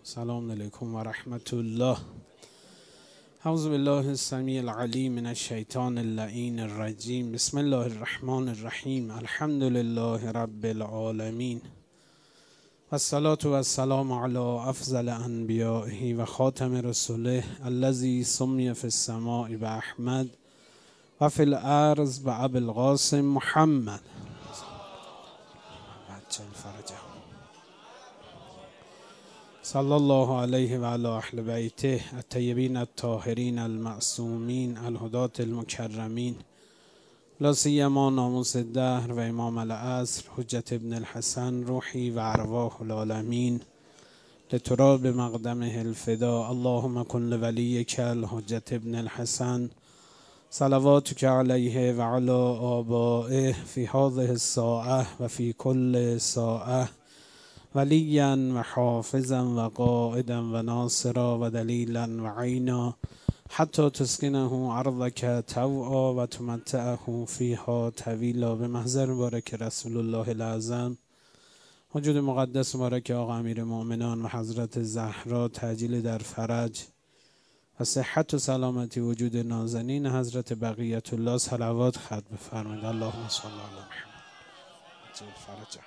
السلام علیکم و رحمت الله. اعوذ بالله السمیع العلیم من الشیطان اللعین الرجیم. بسم الله الرحمن الرحیم. الحمد لله رب العالمین و الصلاة و السلام علی افضل انبیائه و خاتم رسوله الذی سمی فی السماء باحمد و فی الارض بابی القاسم محمد عجل فرجه. صلی الله علیه و علی اهل بیته الطیبین الطاهرین المعصومین الهداة المکرمین، لا سیما ناموس الدهر و امام العصر حجت ابن الحسن روحی و ارواح العالمین لتراب مقدمه الفدا. اللهم کن لولیک الحجت ابن الحسن صلواتک علیه و علی آبائه فی هذه الساعة و فی کل ساعة ولیا و حافظا و قائدا و ناصرا و دلیلا و عینا حتی تسکنه ارضک طوعا و تمتعه فیها طویلا. به محضر مبارک رسول الله الاعظم، وجود مقدس مبارک آقا امیرالمؤمنین و حضرت زهرا تعجیل در فرج و صحت و سلامتی وجود نازنین حضرت بقیت الله صلوات ختم بفرمایید. اللهم صل علی محمد عجل فرجه.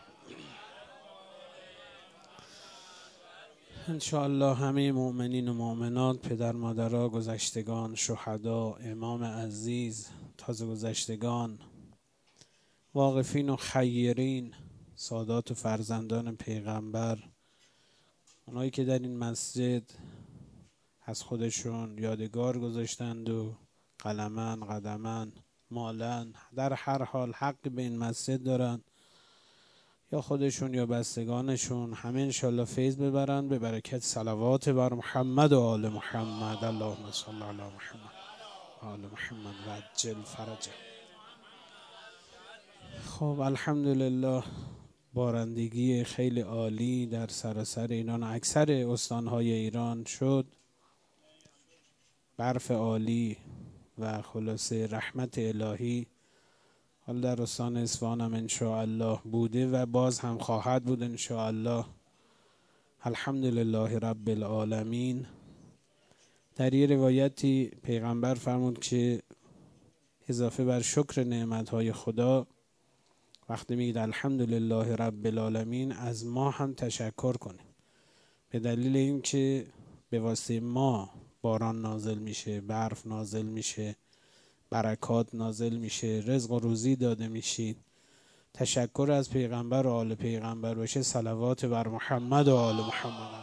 انشاءالله همه مؤمنین و مؤمنات، پدر مادرها، گذشتگان، شهدا، امام عزیز، تازه گذشتگان، واقفین و خیرین، سادات و فرزندان پیغمبر، اونایی که در این مسجد از خودشون یادگار گذاشتند و قلمن، قدمن، مالن، در هر حال حق به این مسجد دارن، یا خودشون یا بستگانشون، همه انشالله فیض ببرن به برکت صلوات بر محمد و آل محمد. اللهم صل علی محمد و آل محمد و عجل فرجه. خب الحمدلله بارندگی خیلی عالی در سراسر ایران، اکثر استانهای ایران شد، برف عالی و خلاصه رحمت الهی. حال در استان اصفهان هم انشاءالله بوده و باز هم خواهد بود انشاءالله. الحمدلله رب العالمین. در یه روایتی پیغمبر فرمود که اضافه بر شکر نعمتهای خدا، وقتی میگید الحمدلله رب العالمین، از ما هم تشکر کنیم، به دلیل اینکه به واسطه ما باران نازل میشه، برف نازل میشه، برکات نازل میشه، رزق و روزی داده میشید. تشکر از پیغمبر و آل پیغمبر باشه، صلوات بر محمد و آل محمد.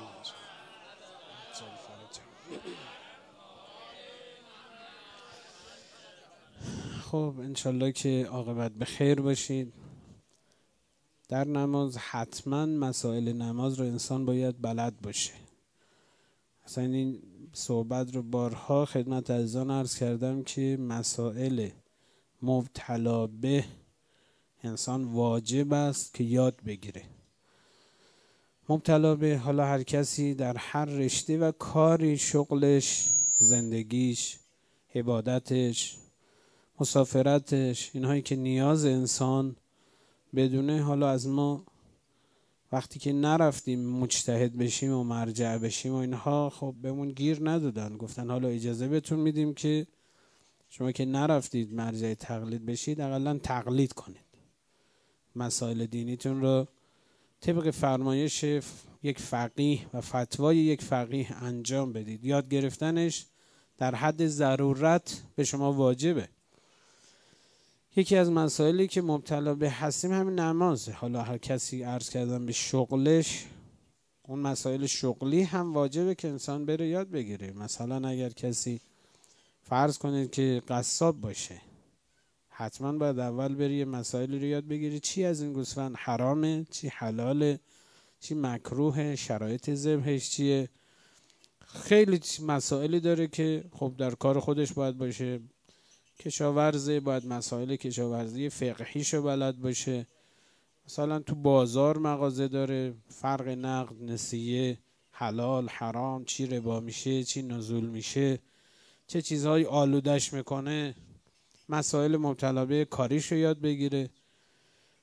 خب انشالله که عاقبت به خیر باشید. در نماز حتما مسائل نماز رو انسان باید بلد باشه. اصلا این صحبت رو بارها خدمت عزیزان عرض کردم که مسائل مبتلا به انسان واجب است که یاد بگیره. مبتلا به، حالا هر کسی در هر رشته و کاری، شغلش، زندگیش، عبادتش، مسافرتش، اینهایی که نیاز انسان بدونه. حالا از ما وقتی که نرفتیم مجتهد بشیم و مرجع بشیم و اینها، خب بهمون گیر ندادن، گفتن حالا اجازه بهتون میدیم که شما که نرفتید مرجع تقلید بشید، اقلا تقلید کنید، مسائل دینیتون رو طبق فرمایش یک فقیه و فتوای یک فقیه انجام بدید. یاد گرفتنش در حد ضرورت به شما واجبه. یکی از مسائلی که مبتلا به هستیم همین نمازه. حالا هر کسی عرض کردم به شغلش، اون مسائل شغلی هم واجبه که انسان بره یاد بگیره. مثلا اگر کسی فرض کنید که قصاب باشه، حتما باید اول بری یه مسائلی رو یاد بگیری، چی از این گوسفند حرامه، چی حلاله، چی مکروهه، شرایط ذبحش چیه. خیلی مسائلی داره که خب در کار خودش باید باشه. کشاورزه، باید مسائل کشاورزی فقهیشو بلد باشه. مثلا تو بازار مغازه داره، فرق نقد، نسیه، حلال، حرام، چی ربا میشه، چی نزول میشه، چه چیزهایی آلودش میکنه. مسائل مبتلا به کاریشو یاد بگیره.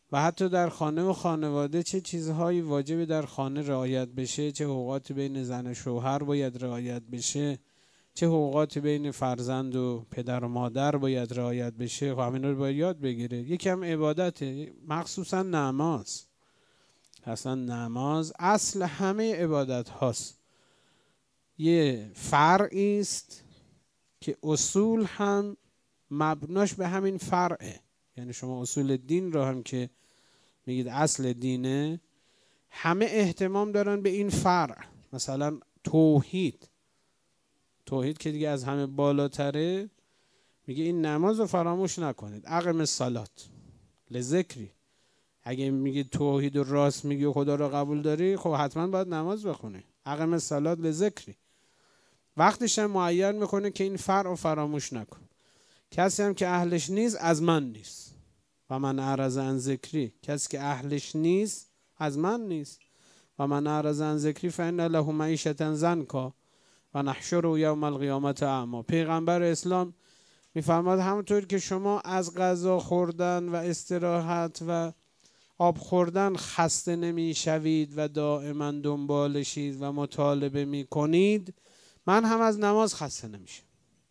و حتی در خانه و خانواده چه چیزهایی واجب در خانه رعایت بشه، چه حقوقات بین زن و شوهر باید رعایت بشه، چه حقوقات بین فرزند و پدر و مادر باید رعایت بشه. خب همین رو باید یاد بگیره. یکم عبادته، مخصوصا نماز. اصلا نماز اصل همه عبادت هاست. یه فرعی است که اصول هم مبناش به همین فرعه. یعنی شما اصول دین رو هم که میگید اصل دینه، همه اهتمام دارن به این فرع. مثلا توحید که دیگه از همه بالاتره، میگه این نماز رو فراموش نکنید. اقم الصلات لذکری. اگه میگی توحید و راست میگی و خدا رو قبول داری، خب حتما باید نماز بخونی. اقم الصلات لذکری. وقتش هم معین میکنه که این فرع رو فراموش نکن. کسی هم که اهلش نیست از من نیست. و من اعرض عن ذکری، کسی که اهلش نیست از من نیست. و من اعرض عن ذکری فإن له معیشة ضنکا و نحشره یوم القیامة اعمی. پیغمبر اسلام میفرماد همونطور که شما از غذا خوردن و استراحت و آب خوردن خسته نمیشوید و دائما دنبالشید و مطالبه میکنید، من هم از نماز خسته نمیشم.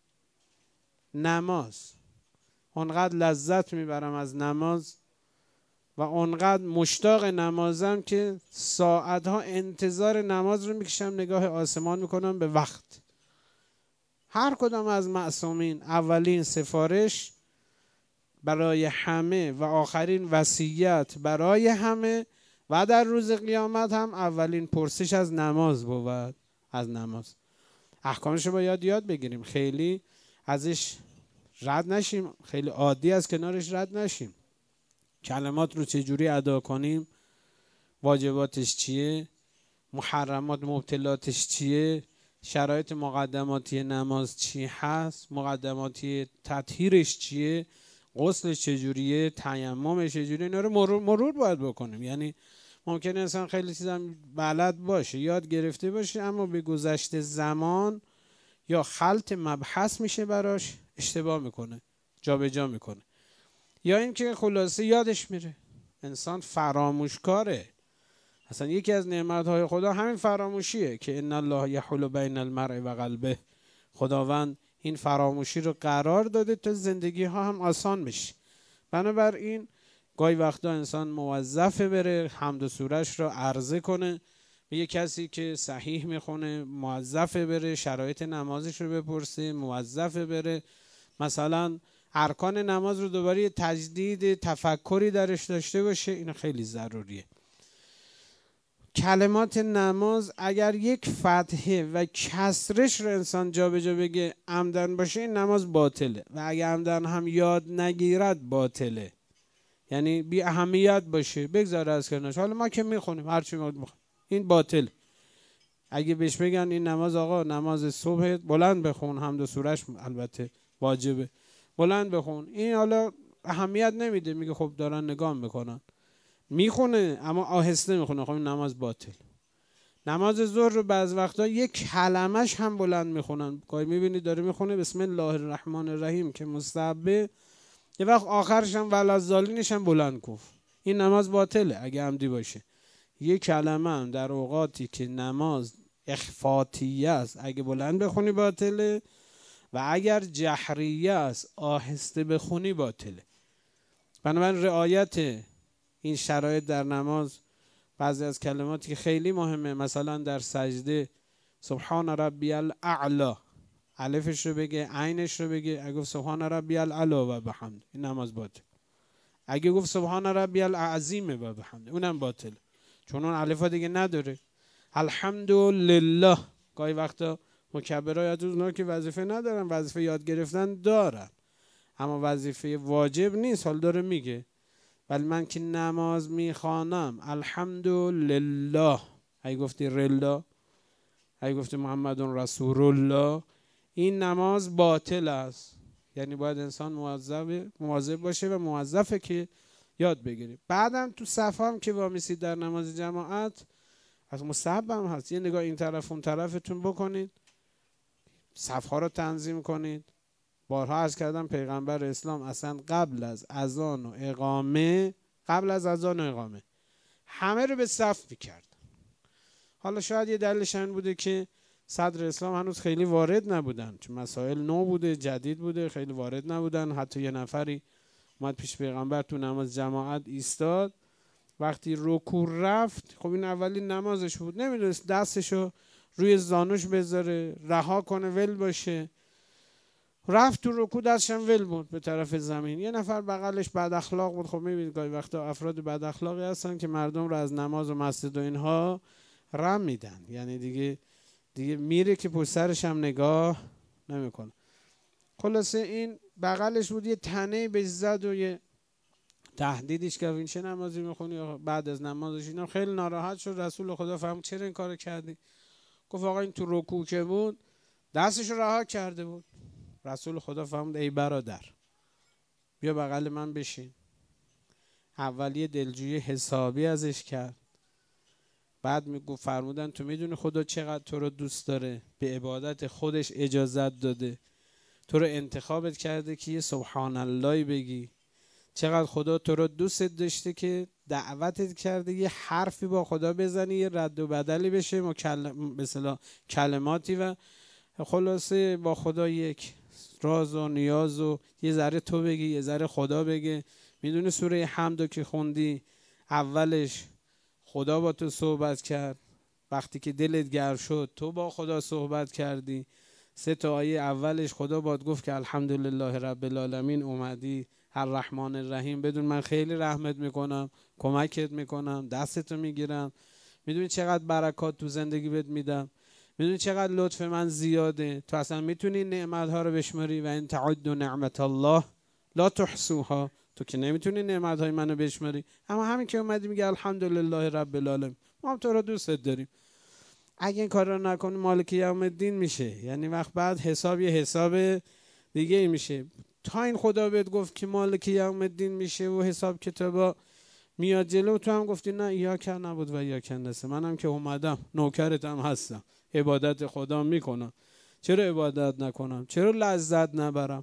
نماز اونقدر لذت میبرم از نماز و اونقدر مشتاق نمازم که ساعتها انتظار نماز رو میکشم، نگاه آسمان میکنم به وقت. هر کدام از معصومین اولین سفارش برای همه و آخرین وصیت برای همه و در روز قیامت هم اولین پرسش از نماز بود. از نماز احکامش رو باید یاد بگیریم، خیلی ازش رد نشیم، خیلی عادی از کنارش رد نشیم. کلمات رو چجوری ادا کنیم، واجباتش چیه، محرمات مبطلاتش چیه، شرایط مقدماتی نماز چی هست، مقدماتی تطهیرش چیه، غسلش چجوریه، تیممش چجوریه، اینا رو مرور باید بکنیم. یعنی ممکنه انسان خیلی چیزا بلد باشه، یاد گرفته باشه، اما به گذشت زمان یا خلط مبحث میشه براش، اشتباه میکنه، جابجا میکنه، یا اینکه خلاصه یادش میره. انسان فراموشکاره. اصلا یکی از نعمتهای خدا همین فراموشیه که ان الله یحول بین المرء و قلبه. خداوند این فراموشی رو قرار داده تا زندگی ها هم آسان بشه. بنابراین گاهی وقتا انسان موظفه بره حمد و سورش رو عرضه کنه به یه کسی که صحیح میخونه، موظفه بره شرایط نمازش رو بپرسه، موظفه بره مثلا ارکان نماز رو دوباره تجدید تفکری درش داشته باشه. این خیلی ضروریه. کلمات نماز اگر یک فتحه و کسرش رو انسان جابجا بگه عمدن باشه، این نماز باطله. و اگر عمدن هم یاد نگیرد باطله، یعنی بی اهمیت باشه، بگذاره از کنارش، حالا ما که میخونیم هرچی ما میخونیم، این باطل. اگه بهش بگن این نماز آقا نماز صبح بلند بخون، حمد و سورش البته واجبه، بلند بخون، این حالا اهمیت نمیده، میگه خب دارن نگاه میکنن، میخونه اما آهسته میخونه، خب این نماز باطل. نماز ظهر رو بعض وقتا یک کلمش هم بلند میخونن، گاهی میبینید داره میخونه بسم الله الرحمن الرحیم که مستحبه، یه وقت آخرش هم ولضالینش هم بلند گفت، این نماز باطله اگه عمدی باشه. یک کلمه هم در اوقاتی که نماز اخفاتیه است اگه بلند بخونی باطله، و اگر جهریه است آهسته بخونی باطله. بنابراین رعایت این شرایط در نماز، بعضی از کلماتی که خیلی مهمه، مثلا در سجده سبحان ربی الاعلی، الفش رو بگه، عینش رو بگه، اگه گفت سبحان ربی الاعلی و بحمد، این نماز باطل. اگه گفت سبحان ربی العظیم و بحمد، اونم باطل، چون اون الفا دیگه نداره. الحمدلله، گاهی وقتا مکبرها یا اونا که وظیفه ندارن، وظیفه یاد گرفتن دارن اما وظیفه واجب نیست، حال داره میگه ولی من که نماز میخوانم الحمدلله، اگه گفتی رلا، اگه گفتی محمد رسول الله، این نماز باطل است. یعنی باید انسان مواظب باشه و موظفه که یاد بگیره. بعدم تو صف هم که وامیسید در نماز جماعت، از مستحب هم هست یه نگاه این طرف اون طرفتون بکنید، صفها رو تنظیم کنید. بارها عرض کردم پیغمبر اسلام اصلا قبل از اذان و اقامه قبل از اذان و اقامه همه رو به صف میکرد. حالا شاید یه دلیلش این بوده که صدر اسلام هنوز خیلی وارد نبودن، چون مسائل نو بوده، جدید بوده، خیلی وارد نبودن. حتی یه نفری اومد پیش پیغمبر تو نماز جماعت ایستاد، وقتی رکوع رفت، خب این اولین نمازش بود، نمیدونست دستشو روی زانوش بذاره، رها کنه، ول باشه. رفت تو رکوع، دستش هم ول بود به طرف زمین. یه نفر بغلش بد اخلاق بود. خب میبینید گاهی وقتا افراد بد اخلاقی هستن که مردم رو از نماز و مسجد و اینها رم میدن، یعنی دیگه میره که پشت سرش هم نگاه نمیکنه. خلاصه این بغلش بود، یه تنه بهش زد و یه تهدیدش کرد این چه نمازی میخونی. بعد از نمازش اینا خیلی ناراحت شد. رسول خدا فهمید چرا این کارو کردی؟ گفت آقا این تو رکوع که بود دستش رو رها کرده بود. رسول خدا فهمید ای برادر بیا بغل من بشین. اولی دلجویی حسابی ازش کرد، بعد میگو فرمودن تو میدونی خدا چقدر تو رو دوست داره، به عبادت خودش اجازت داده، تو رو انتخابت کرده که یه سبحان الله بگی. چقدر خدا تو رو دوست داشته که دعوتت کرده یه حرفی با خدا بزنی، یه رد و بدلی بشه، مثلا کلماتی، و خلاصه با خدا یک راز و نیاز و یه ذره تو بگی یه ذره خدا بگه. میدونی سوره حمدو که خوندی اولش خدا با تو صحبت کرد، وقتی که دلت گر شد تو با خدا صحبت کردی. 3 آیه اولش خدا باد گفت که الحمدلله رب العالمین اومدی الرحمن الرحیم، بدون من خیلی رحمت میکنم، کمکت میکنم، دستتو میگیرم، میدونی چقدر برکات تو زندگی بهت میدم، میدونی چقدر لطف من زیاده، تو اصلا میتونی نعمتها رو بشماری و ان تعدوا نعمت الله لا تحصوها، تو که نمیتونی نعمتهای منو بشماری. اما همین که اومدی میگه الحمدلله رب العالمین، ما هم تو رو دوستت داریم. اگه این کار رو نکنی مالک یوم الدین میشه، یعنی وقت بعد حساب یه حساب دیگه ای میشه. تا این خدا بهت گفت که مالک یوم الدین میشه و حساب کتابا میاد جلو، تو هم گفتی نه ایاک نبود و ایاک نستعین، منم که اومدم نوکرتم هستم، عبادت خدا میکنم، چرا عبادت نکنم؟ چرا لذت نبرم؟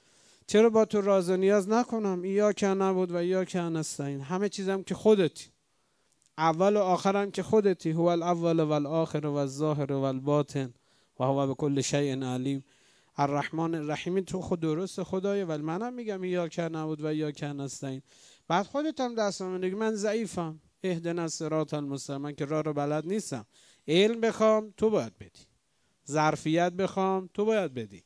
چرا با تو راز و نیاز نکنم؟ ایاک نبود و ایاک نستعین، همه چیزم که خودتی، اول و آخرم که خودتی، هو الاول و الاخر و الظاهر و الباطن و هو بكل شیء علیم. الرحمن الرحیم تو خود درست خدایه، ولی منم میگم ایاک نبود و ایاک نستعین. بعد خودت هم دست میگی من ضعیفم، اهدنا الصراط المستقیم، من که راه رو بلد نیستم. علم بخوام تو باید بدی، ظرفیت بخوام تو باید بدی،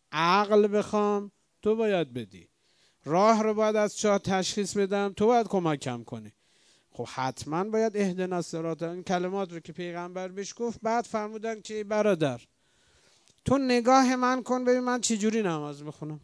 عقل بخوام تو باید بدی، راه رو باید از چاه تشخیص بدم تو باید کمکم کنی. خب حتما باید اهدنا الصراط، این کلمات رو که پیغمبر بهش گفت بعد فرمودن که برادر تو نگاه من کن ببین من چه جوری نماز بخونم.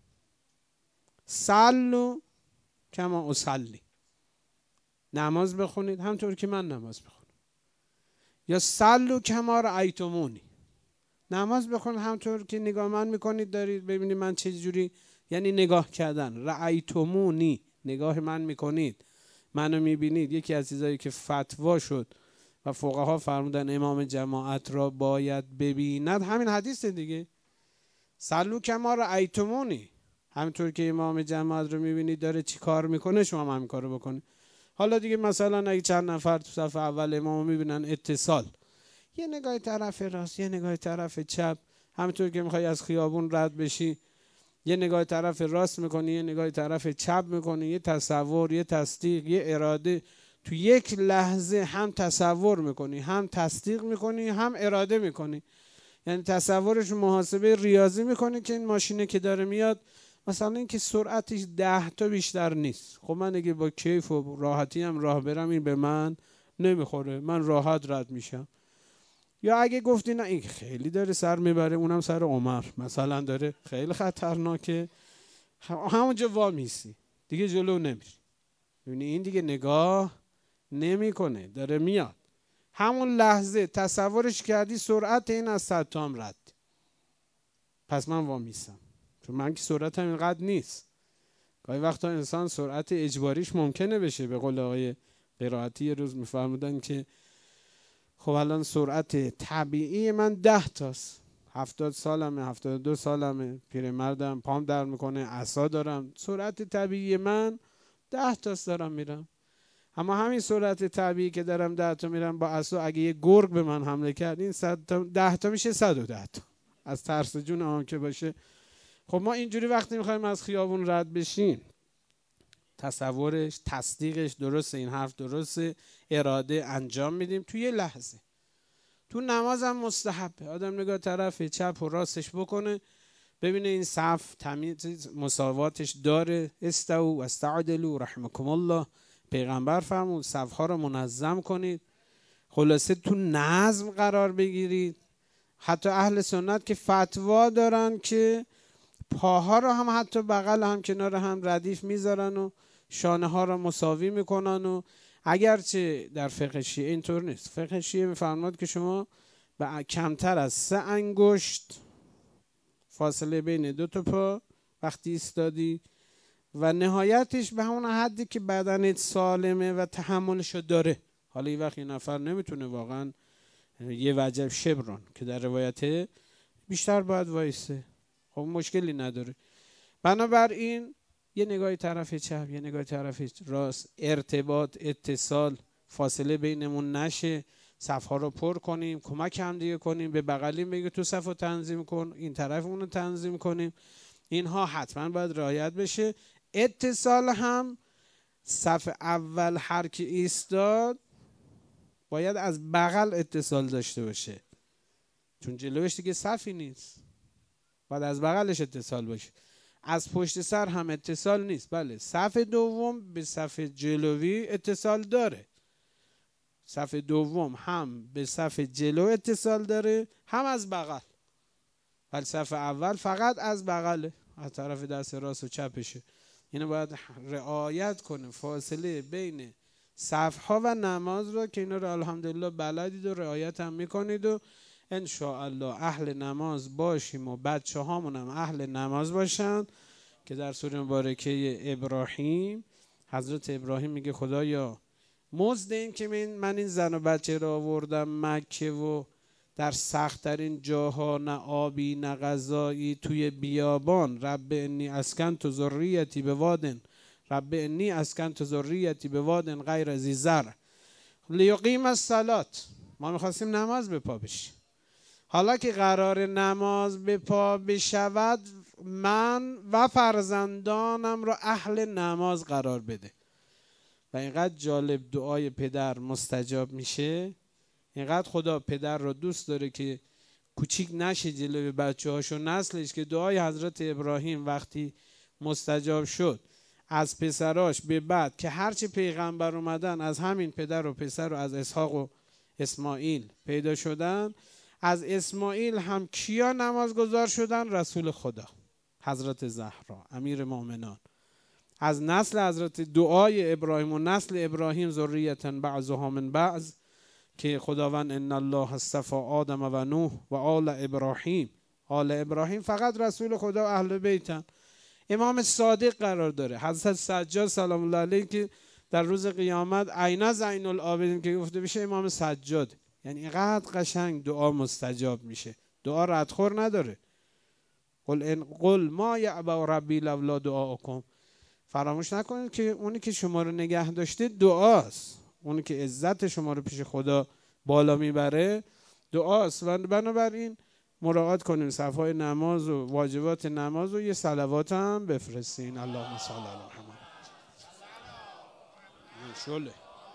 صلوا کما اصلی، نماز بخونید همطور که من نماز بخونم. یا صلوا کما رأیتمونی، نماز بخونید همطور که نگاه من میکنید دارید ببینید من چه جوری، یعنی نگاه کردن. رأیتمونی، نگاه من میکنید، منو میبینید. یکی از چیزایی که فتوا شد و فقها فرمودن امام جماعت را باید ببیند همین حدیث دیگه، صلوا کما رأیتمونی، همینطور که امام جماعت رو میبینید داره چی کار میکنه شما هم همین کارو بکنید. حالا دیگه مثلا اگه چند نفر تو صف اول امامو میبینن اتصال، یه نگاه طرف راست یه نگاه طرف چپ، همینطور که میخوای از خیابون رد بشی یه نگاه طرف راست میکنی یه نگاه طرف چپ میکنی، یه تصور، یه تصدیق، یه اراده، تو یک لحظه هم تصور میکنی هم تصدیق میکنی هم اراده میکنی. یعنی تصورش محاسبه ریاضی میکنی که این ماشینه که داره میاد مثلا این که سرعتش 10 تا بیشتر نیست، خب من اگه با کیف و راحتی هم راه برم این به من نمیخوره، من راحت رد میشم. یا اگه گفتی نه این خیلی داره سر میبره، اونم سر عمر مثلا داره خیلی خطرناکه، همونجا وا میسی دیگه جلو نمیری. یعنی این دیگه نگاه نمیکنه، داره میاد، همون لحظه تصورش کردی سرعت این از 100 تا هم رد، پس من وا میسم، چون من که سرعتم اینقدر نیست. گاهی وقتا انسان سرعت اجباریش ممکنه بشه. به قول آقای قرائتی یه روز میفرمودن که خب الان سرعت طبیعی من 10 تاست، 70 سالمه، 72 سالمه، پیرمردم، پام در میکنه، عصا دارم، سرعت طبیعی من 10 تاست دارم میرم. اما همین سرعت طبیعی که دارم 10 تا میرم با اسب، اگه یه گرگ به من حمله کرد این 100 تا 10 تا میشه 110 تا از ترس جون هم که باشه. خب ما اینجوری وقتی میخوایم از خیابون رد بشیم، تصورش، تصدیقش درسته، این حرف درسته، اراده، انجام میدیم توی یه لحظه. تو نماز هم مستحبه آدم نگاه طرف چپ و راستش بکنه، ببینه این صف تمیز مساواتش داره. استو واستعدلوا رحمکم الله، پیغمبر فرمود صفها رو منظم کنید. خلاصه تو نظم قرار بگیرید. حتی اهل سنت که فتوا دارن که پاها رو هم حتی بغل هم کنار هم ردیف میذارن و شانه ها رو مساوی میکنن، و اگرچه در فقه شیعه اینطور نیست. فقه شیعه میفرماد که شما به کمتر از 3 انگشت فاصله بین 2 تا پا وقتی ایستادی و نهایتش به همون حدی که بدنت سالمه و تحملشو داره. حالا این وقت یه نفر نمیتونه واقعا یه وجب شبران که در روایته بیشتر باید وایسه، خب مشکلی نداره. بنابراین یه نگاه طرف چپ، یه نگاه طرف راست، ارتباط، اتصال، فاصله بینمون نشه، صفها رو پر کنیم، کمک هم دیگه کنیم، به بغلیم بگه تو صفو تنظیم کن، این طرف اونو تنظیم کنیم. اینها حتما باید رعایت بشه. اتصال هم صف اول هر کی ایستاد باید از بغل اتصال داشته باشه، چون جلوش دیگه صفی نیست، باید از بغلش اتصال باشه. از پشت سر هم اتصال نیست. بله صف دوم به صف جلوی اتصال داره، صف دوم هم به صف جلو اتصال داره هم از بغل، ولی صف اول فقط از بغله، از طرف دست راست و چپشه. اینو باید رعایت کنه فاصله بین صفها و نماز رو، که اینا رو الحمدلله بلدید و رعایت هم میکنید و ان شاء الله اهل نماز باشیم و بچه هامون هم اهل نماز باشن، که در سوره مبارکه ابراهیم حضرت ابراهیم میگه خدایا مزد این که من این زن و مچه را آوردم مکه و در سخت‌ترین جاها نه آبی نه غذایی توی بیابان، رب انی اسکنت ذریتی بوادن، رب انی اسکنت ذریتی بوادن غیر ذی زرع لیقیم الصلاة. ما میخواستیم نماز به پا بشیم، حالا که قرار نماز به پا بشود من و فرزندانم را اهل نماز قرار بده. و اینقدر جالب دعای پدر مستجاب میشه، اینقدر خدا پدر رو دوست داره که کوچیک نشه جلوی بچه هاشو نسلش، که دعای حضرت ابراهیم وقتی مستجاب شد از پسراش به بعد که هرچی پیغمبر اومدن از همین پدر و پسر و از اسحاق و اسماعیل پیدا شدن، از اسماعیل هم کیا نمازگزار شدن؟ رسول خدا حضرت زهرا امیر مومنان. از نسل حضرت دعای ابراهیم و نسل ابراهیم ذریة بعضها من بعض، که خداوند ان الله اصطفى آدم و نوح و آل ابراهیم. آل ابراهیم فقط رسول خدا و اهل بیتن. امام صادق قرار داره، حضرت سجاد سلام الله علیه که در روز قیامت عین زین العابدین که گفته بشه امام سجاد. یعنی اینقدر قشنگ دعا مستجاب میشه، دعا ردخور نداره. قل ما یعبأ ربی لولا دعاءکم. فراموش نکنید که اونی که شما رو نگه داشته دعاست، اونی که عزت شما رو پیش خدا بالا میبره دعاست. و بنابراین مراعات کنیم صفهای نماز و واجبات نماز و یه صلوات هم بفرستین. اللهم صل علی محمد. شله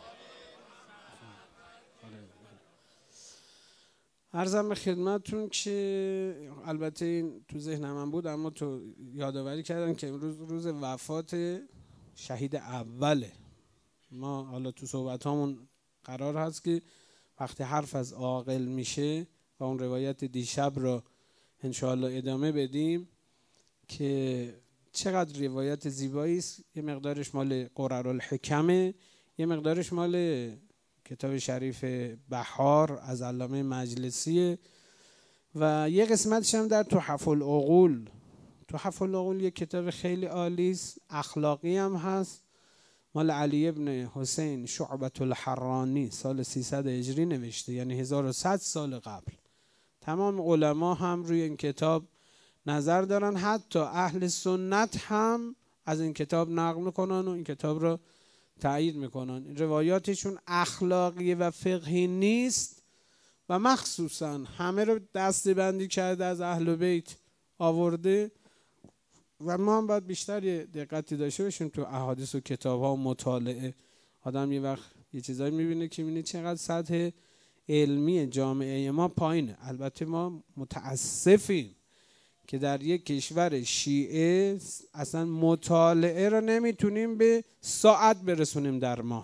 عرضم به خدمتون که البته این تو ذهنم هم بود اما تو یادآوری کردن که امروز روز وفات شهید اوله. ما حالا تو صحبت هامون قرار هست که وقتی حرف از عاقل میشه و اون روایت دیشب را انشاءالله ادامه بدیم که چقدر روایت زیبایی است. یه مقدارش مال قررالحکمه، یه مقدارش مال کتاب شریف بهار از علامه مجلسیه و یه قسمتش هم در تحف العقول. تحف العقول یه کتاب خیلی عالی است، اخلاقی هم هست، مال علی ابن حسین شعبة الحرانی سال 300 هجری نوشته، یعنی 1100 سال قبل. تمام علما هم روی این کتاب نظر دارن، حتی اهل سنت هم از این کتاب نقل میکنن و این کتاب رو تایید میکنن. روایاتشون اخلاقی و فقهی نیست و مخصوصا همه رو دسته‌بندی کرده از اهل بیت آورده و ما هم باید بیشتر دقتی داشته باشیم تو احادیث و کتاب ها و مطالعه. آدم یه وقت یه چیزایی میبینه که میبینه چقدر سطح علمی جامعه ما پایینه. البته ما متاسفیم که در یک کشور شیعه اصلا مطالعه رو نمیتونیم به ساعت برسونیم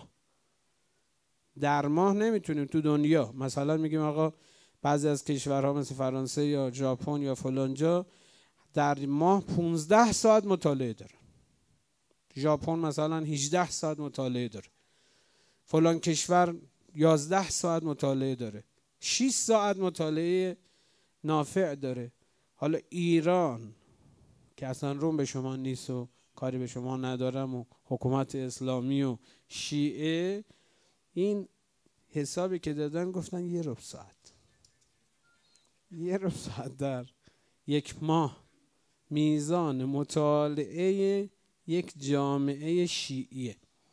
در ماه نمیتونیم. تو دنیا مثلا میگیم آقا بعضی از کشورها مثل فرانسه یا ژاپن یا فلانجا در ماه 15 ساعت مطالعه داره. ژاپن مثلا 18 ساعت مطالعه داره. فلان کشور 11 ساعت مطالعه داره. 6 ساعت مطالعه نافع داره. حالا ایران که اصلا روم به شما نیست و کاری به شما ندارم و حکومت اسلامی و شیعه، این حسابی که دادن گفتن 1 ربع ساعت. 1 ربع ساعت در یک ماه میزان مطالعه یک جامعه شیعیه.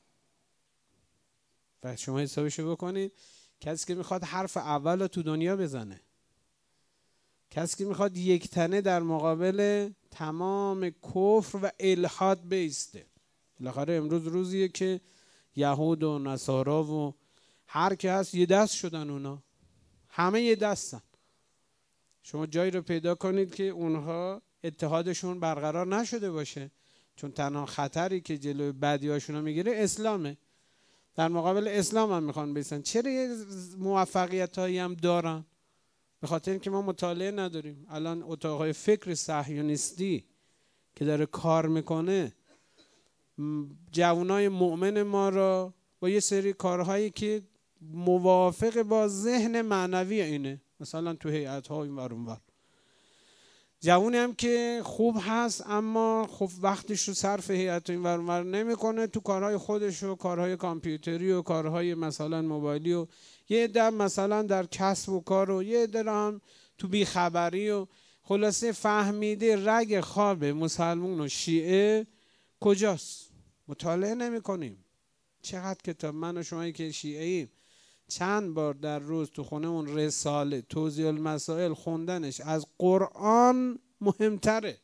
و شما حسابشو بکنید، کسی که میخواد حرف اول رو تو دنیا بزنه، کسی که میخواد یک تنه در مقابل تمام کفر و الحاد بیسته. بالاخره امروز روزیه که یهود و نصارا و هر که هست یه دست شدن، اونا همه یه دستن. شما جایی رو پیدا کنید که اونها اتحادشون برقرار نشده باشه، چون تنها خطری که جلوی بدیاشون رو میگیره اسلامه. در مقابل اسلام هم میخوان بیستن. چرا یه موفقیت هایی هم دارن؟ به خاطر اینکه ما مطالعه نداریم. الان اتاقهای فکر صهیونیستی که داره کار میکنه جوانای مؤمن ما را با یه سری کارهایی که موافق با ذهن معنوی اینه، مثلا تو هیئت ها این ور اون ور، جوونی هم که خوب هست اما خب وقتش رو صرف هیئت این ور اون ور نمیکنه، تو کارهای خودش و کارهای کامپیوتری و کارهای مثلا موبایلی و یه عده مثلا در کسب و کار و یه عده هم تو بیخبری و خلاصه فهمیده رگ خواب مسلمون و شیعه کجاست. مطالعه نمی کنیم. چقدر کتاب من و شمایی که شیعه ایم چند بار در روز تو خونه اون رساله توضیح المسائل خوندنش از قرآن مهمتره.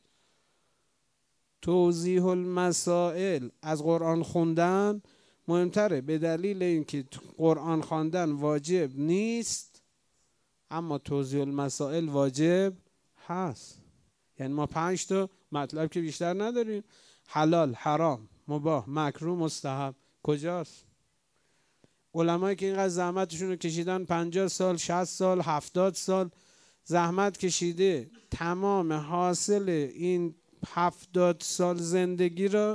توضیح المسائل از قرآن خوندن مهمتره، به دلیل اینکه قرآن خواندن واجب نیست اما توضیح المسائل واجب هست. یعنی ما 5 تا مطلب که بیشتر نداریم، حلال، حرام، مباح، مکروه، مستحب. کجاست؟ علمایی که اینقدر زحمتشون رو کشیدن 50 سال 60 سال 70 سال زحمت کشیده، تمام حاصل این 70 سال زندگی را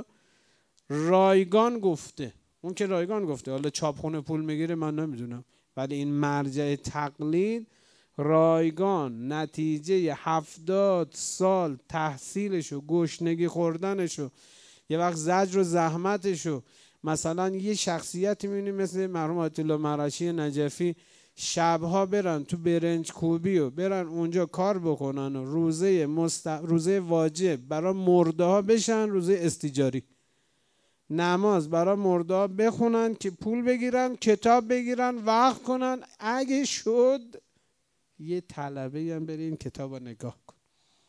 رایگان گفته. اون که رایگان گفته، حالا چاپخونه پول میگیره من نمیدونم، ولی این مرجع تقلید رایگان نتیجه 70 سال تحصیلشو، گشنگی خوردنشو، یه وقت زجر و زحمتشو. مثلا یه شخصیتی میبینیم مثل مرحوم آیت الله مرعشی نجفی، شبها برن تو برنج کوبی و برن اونجا کار بکنن و روزه واجب برای مرده ها بشن روزه استیجاری، نماز برای مرده ها بخونن که پول بگیرن، کتاب بگیرن، وقت کنن. اگه شد یه طلبه هم بره این کتاب رو نگاه کن.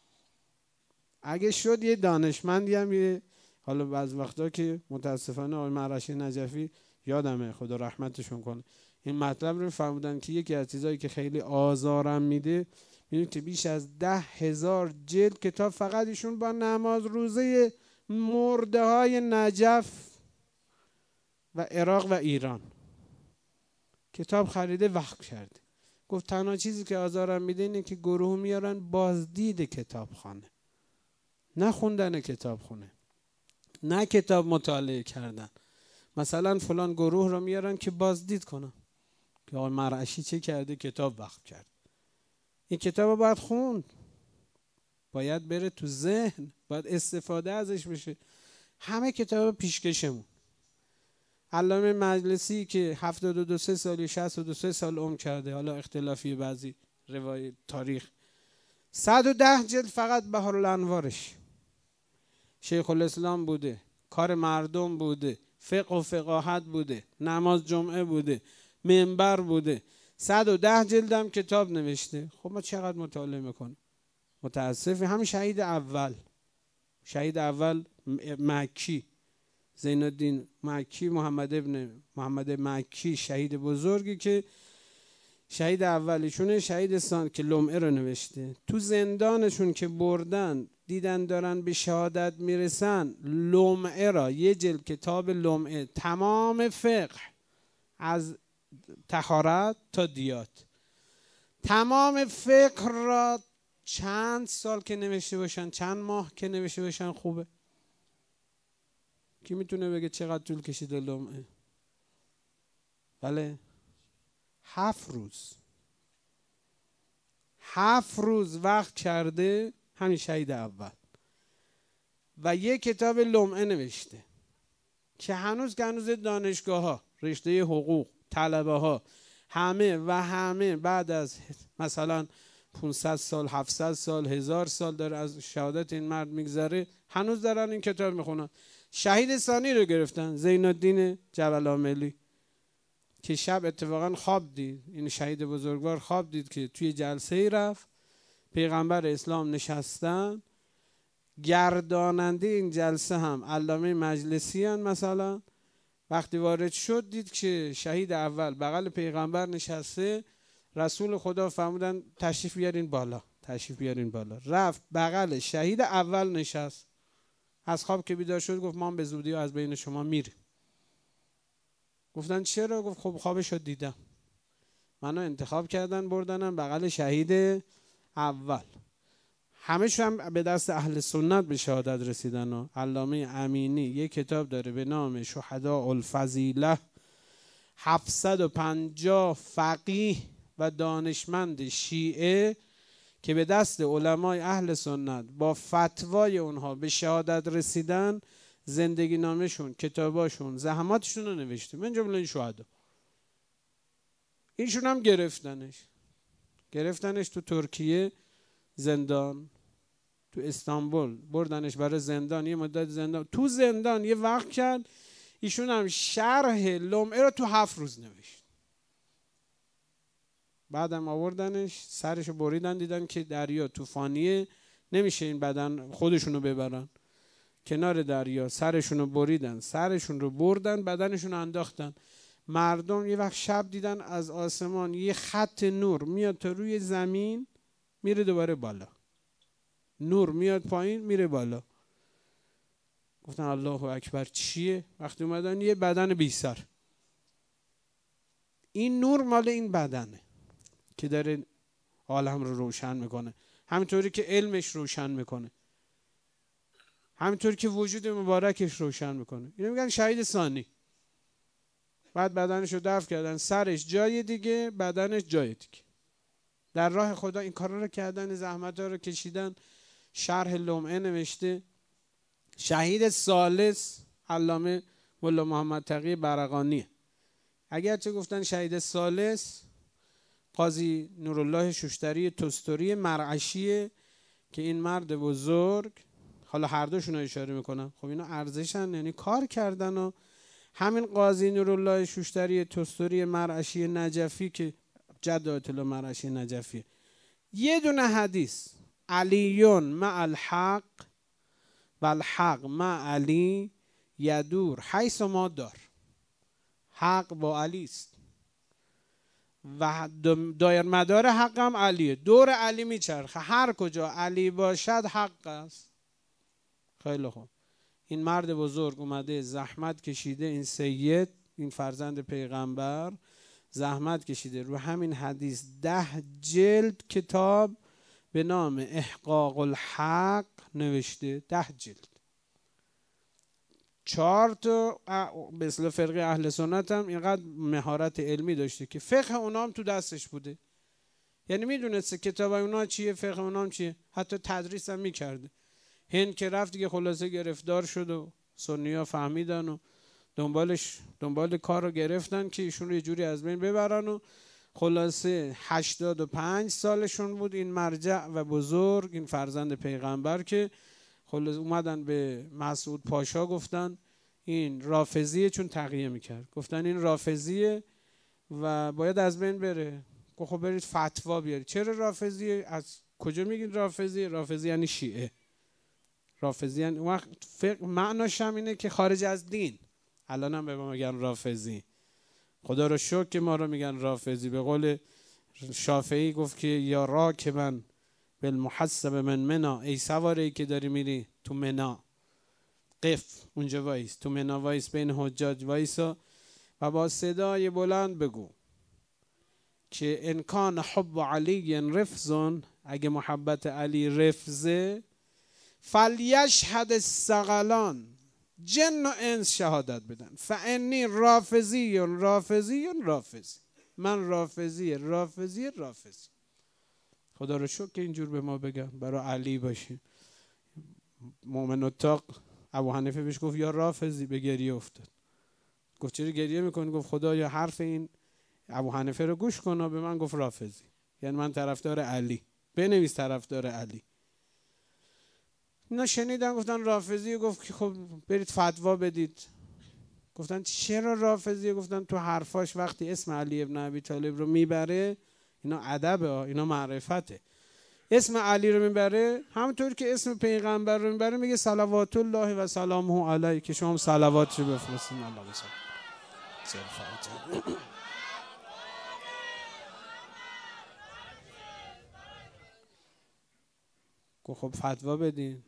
اگه شد یه دانشمندی هم یه، حالا بعض وقتا که متاسفانه آقای مرعشی نجفی یادمه خدا رحمتشون کنه، این مطلب رو فهمیدن که یکی از چیزایی که خیلی آزارم میده میدونید که بیش از 10,000 جلد کتاب فقط ایشون با نماز روزه مرده های نجف و عراق و ایران کتاب خریده وقف کرده. گفت تنها چیزی که آزارم میده اینه که گروه میارن بازدید کتابخانه، نه خوندن کتابخونه، نه کتاب مطالعه کردن. مثلا فلان گروه رو میارن که بازدید کنن که آقای مرعشی چه کرده، کتاب وقف کرد. این کتاب رو باید خوند، باید بره تو ذهن، باید استفاده ازش بشه. همه کتاب پیشکشمون. علامه مجلسی که 72 سال 62 سال عمر کرده، حالا اختلافی بعضی روایت تاریخ، 110 جلد فقط بهارالانوارش. شیخ الاسلام بوده، کار مردم بوده، فقه و فقاهت بوده، نماز جمعه بوده، منبر بوده. 110 جلدم کتاب نوشته. خب ما چقدر مطالعه میکنیم؟ متاسفی. همین شهید اول مکی، زین الدین مکی، محمد ابن محمد مکی، شهید بزرگی که شهید اولیشونه. شهید ثانی که لمعه رو نوشته، تو زندانشون که بردن دیدن دارن به شهادت میرسن، لمعه را، یه جلد کتاب لمعه، تمام فقه از طهارت تا دیات، تمام فقه را چند سال که نوشته باشن، چند ماه که نوشته باشن خوبه؟ کی میتونه بگه چقدر طول کشیده لمعه؟ بله 7 روز، 7 روز وقت کرده همین شهید اول و یک کتاب لمعه نوشته که هنوز دانشگاه ها، رشته حقوق، طلبه ها، همه بعد از مثلا 500 سال، 700 سال، 1000 سال داره از شهادت این مرد میگذره، هنوز دارن این کتاب میخونن. شهید ثانی رو گرفتن، زین الدین جبل‌عاملی، که شب اتفاقا خواب دید، این شهید بزرگوار خواب دید که توی جلسه ای رفت، پیغمبر اسلام نشستن، گرداننده این جلسه هم علامه مجلسی هن مثلا. وقتی وارد شد دید که شهید اول بغل پیغمبر نشسته، رسول خدا فرمودن تشریف بیارین بالا، تشریف بیارین بالا. رفت بغل شهید اول نشست. از خواب که بیدار شد گفت ما به زودی از بین شما میریم. گفتن چرا؟ گفت خب خوابشو دیدم، منو انتخاب کردن بردنم بغل شهید اول. همه‌شون هم به دست اهل سنت به شهادت رسیدن. و علامه امینی یک کتاب داره به نام شهداء الفضیله، 750 فقیه و دانشمند شیعه که به دست علمای اهل سنت با فتوای اونها به شهادت رسیدن، زندگی نامشون، کتاباشون، زحماتشون رو نوشته، من جمله این شهدا. اینشون هم گرفتنش تو ترکیه زندان، تو استانبول بردنش برای زندان، یه مدت زندان، تو زندان یه وقت کرد. ایشون هم شرح لمعه رو تو 7 روز نوشت. بعدم آوردنش، سرشو بریدن، دیدن که دریا طوفانیه، نمیشه این بدن خودشونو ببرن کنار دریا، سرشونو بریدن، سرشون رو بردن، بدنشون رو انداختن. مردم یه وقت شب دیدن از آسمان یه خط نور میاد تا روی زمین، میره دوباره بالا، نور میاد پایین میره بالا. گفتن الله اکبر چیه؟ وقتی اومدن یه بدن بی سر، این نور مال این بدنه که داره عالم رو روشن میکنه، همینطوری که علمش روشن میکنه، همینطوری که وجود مبارکش روشن میکنه. اینو میگن شهید ثانی. بعد بدنش رو دفن کردن، سرش جای دیگه، بدنش جای دیگه. در راه خدا این کارا رو کردن، زحمت ها رو کشیدن. شرح لمعه نوشته. شهید ثالث علامه ملا محمد تقی برقانی. اگرچه گفتن شهید ثالث قاضی نورالله شوشتری تستری مرعشیه که این مرد بزرگ، حالا هر دوشون رو اشاره میکنم، خب اینا ارزشن، یعنی کار کردن. و همین قاضی نورالله شوشتری تستری مرعشی نجفی که جد آیت الله مرعشی نجفی، یه دونه حدیث علیون مع الحق و الحق مع علی یدور حیث ما دار، حق با علی است و دایر مدار حق هم علیه، دور علی میچرخه، هر کجا علی باشد حق است. خیلی خوب. این مرد بزرگ اومده زحمت کشیده، این سید، این فرزند پیغمبر زحمت کشیده، رو همین حدیث 10 جلد کتاب به نام احقاق الحق نوشته. 10 جلد. 4 تا به اصطلاح فرقه اهل سنت هم اینقدر مهارت علمی داشته که فقه اونا هم تو دستش بوده، یعنی میدونسته کتاب اونا چیه، فقه اونا هم چیه، حتی تدریس هم میکرده. هند که رفت دیگه خلاصه گرفتار شد و سنی‌ها فهمیدن و دنبال کار رو گرفتن که ایشون رو یه جوری از بین ببرن. و خلاصه 85 سالشون بود این مرجع و بزرگ، این فرزند پیغمبر، که خلاصه اومدن به مسعود پاشا گفتن این رافضیه، چون تقیه میکرد، گفتن این رافضیه و باید از بین بره. گفت خب برید فتوا بیارید. چرا رافضیه؟ از کجا میگین رافضیه؟ رافضی یعنی شیعه. رافضی یعنی وقت معناش هم اینه که خارج از دین. الان هم به ما میگن رافضی. خدا رو شکر که ما رو میگن رافضی. به قول شافعی گفت که یا راکبا بالمحسب من منا، ای سواری که داری میری تو منا، قف، اونجا وایس، تو منا وایس، بین حجاج وایسا و با صدای بلند بگو که ان کان حب علی رفض، اگه محبت علی رفضه، فلیشهد الثقلان، جن و انس شهادت بدن، فانی رافضی رافضی رافضی، من رافضی رافضی رافضی. خدا رو شکر که اینجور به ما بگن، برای علی باشه. مؤمن اتاق ابو حنیفه بهش گفت یا رافضی، به گریه افتاد. گفت چرا گریه میکنی؟ گفت خدا یا حرف این ابو حنیفه رو گوش کن و به من گفت رافضی، یعنی من طرفدار علی، بنویس طرفدار علی. اینا شنیدن گفتن رافضی. گفت که خب برید فتوا بدید. گفتن چرا رافضی؟ گفتن تو حرفاش وقتی اسم علی ابن ابی طالب رو میبره، اینا ادبه، اینا معرفته، اسم علی رو میبره همونطور که اسم پیغمبر رو میبره، میگه صلوات الله و سلامه علیه، که شما صلوات رو بفرستین. الله بسلام. خب فتوا بدین.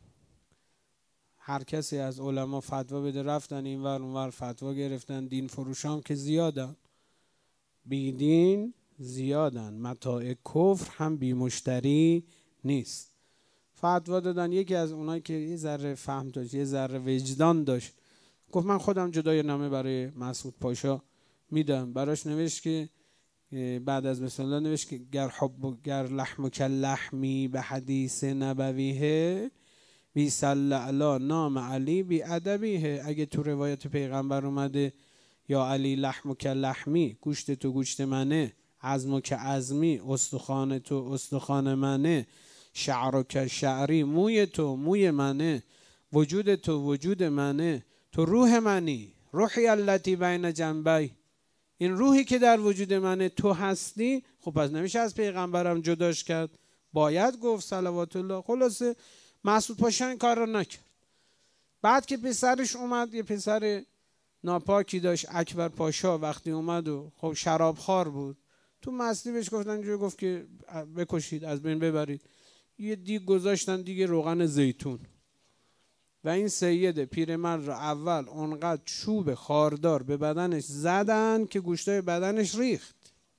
هر کسی از علما فتوا بده، رفتن این ور اون ور فتوا گرفتن. دین فروشان که زیادن، بی دین زیادن، متاع کفر هم بی مشتری نیست. فتوا دادن. یکی از اونایی که یه ذره فهم داشت، یه ذره وجدان داشت، گفت من خودم جدای نامه برای مسعود پاشا میدم. براش نوشت که بعد از بسم الله نوشت که گر لحمک لحمی به حدیث نبویه بی صلی علی نام علی بی ادبیه. اگه تو روایت پیغمبر اومده یا علی لحمک لحمی، گوشت تو گوشت منه، عظمک عظمی، استخوان تو استخوان منه، شعرک شعری، موی تو موی منه، وجود تو وجود منه، تو روح منی، روحی التی بین جنبی، این روحی که در وجود منه تو هستی. خب پس نمیشه از پیغمبرم جداش کرد، باید گفت صلوات الله. خلاصه مسعود پاشا این کار رو نکرد. بعد که پسرش اومد، یه پسر ناپاکی داشت، اکبر پاشا، وقتی اومد و خب شرابخوار بود، تو مستی بهش گفتن، گفت که بکشید، از بین ببرید. یه دیگ گذاشتن، دیگه روغن زیتون، و این سید پیرمرد را اول اونقدر چوب خاردار به بدنش زدن که گوشتای بدنش ریخت،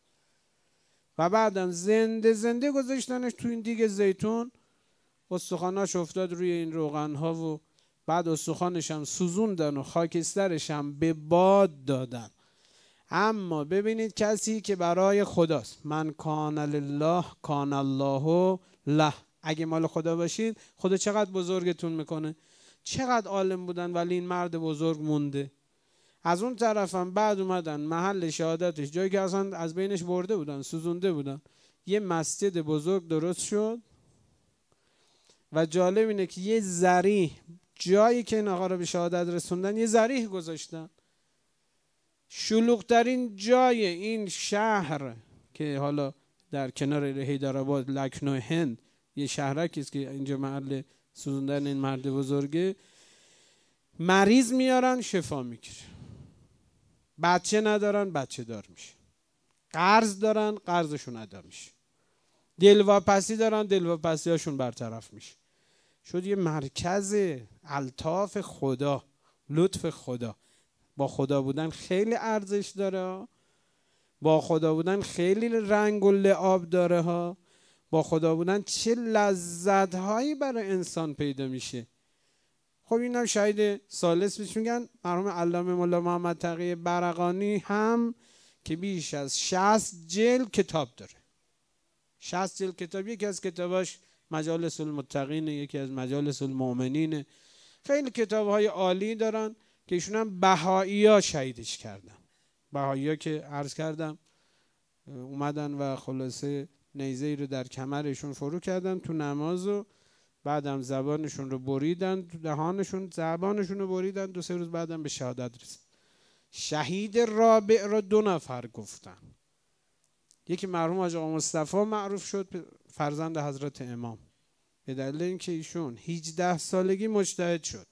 و بعدم زنده زنده گذاشتنش تو این دیگ زیتون. استخواناش افتاد روی این روغن ها و بعد استخوانش هم سوزوندن و خاکسترش هم به باد دادن. اما ببینید کسی که برای خداست، من کان لله کان الله له، اگه مال خدا باشید خدا چقدر بزرگتون میکنه. چقدر عالم بودن ولی این مرد بزرگ مونده. از اون طرفم بعد اومدن محل شهادتش، جایی که اصلا از بینش برده بودن، سوزونده بودن، یه مسجد بزرگ درست شد. و جالب اینه که یه ذریح، جایی که این آقا رو به شهادت رسوندن، یه ذریح گذاشتن. شلوغ‌ترین جای این شهر که حالا در کنار حیدرآباد، لکنو هند، یه شهرکی است که اینجا محل سوزوندن این مرد بزرگه. مریض میارن شفا میگیره، بچه ندارن بچه دار میشه، قرض دارن قرضشون ادا میشه، دلواپسی دارن دلواپسی هاشون برطرف میشه. شد یه مرکز الطاف خدا، لطف خدا. با خدا بودن خیلی ارزش داره، با خدا بودن خیلی رنگ و لعاب داره ها. با خدا بودن چه لذت هایی برای انسان پیدا میشه. خب اینم شهید ثالث بهش میگن مرحوم علامه مولا محمد تقی برقانی هم، که بیش از 60 جلد کتاب داره. 60 جلد کتاب. یکی از کتاباش مجالس المتقین، یکی از مجالس المؤمنین. خیلی کتاب‌های عالی دارن که ایشون هم بهائی‌ها شهیدش کردن. بهائی‌ها که عرض کردم اومدن و خلاصه نیزه‌ای رو در کمرشون فرو کردن تو نماز و بعدم زبانشون رو بریدن، دهانشون زبانشون رو بریدن، 2-3 روز بعدم به شهادت رسید. شهید رابع رو 2 نفر گفتن. یکی مرحوم حاج آقا مصطفی معروف شد، فرزند حضرت امام، به دلیل اینکه ایشون 18 سالگی مجتهد شد،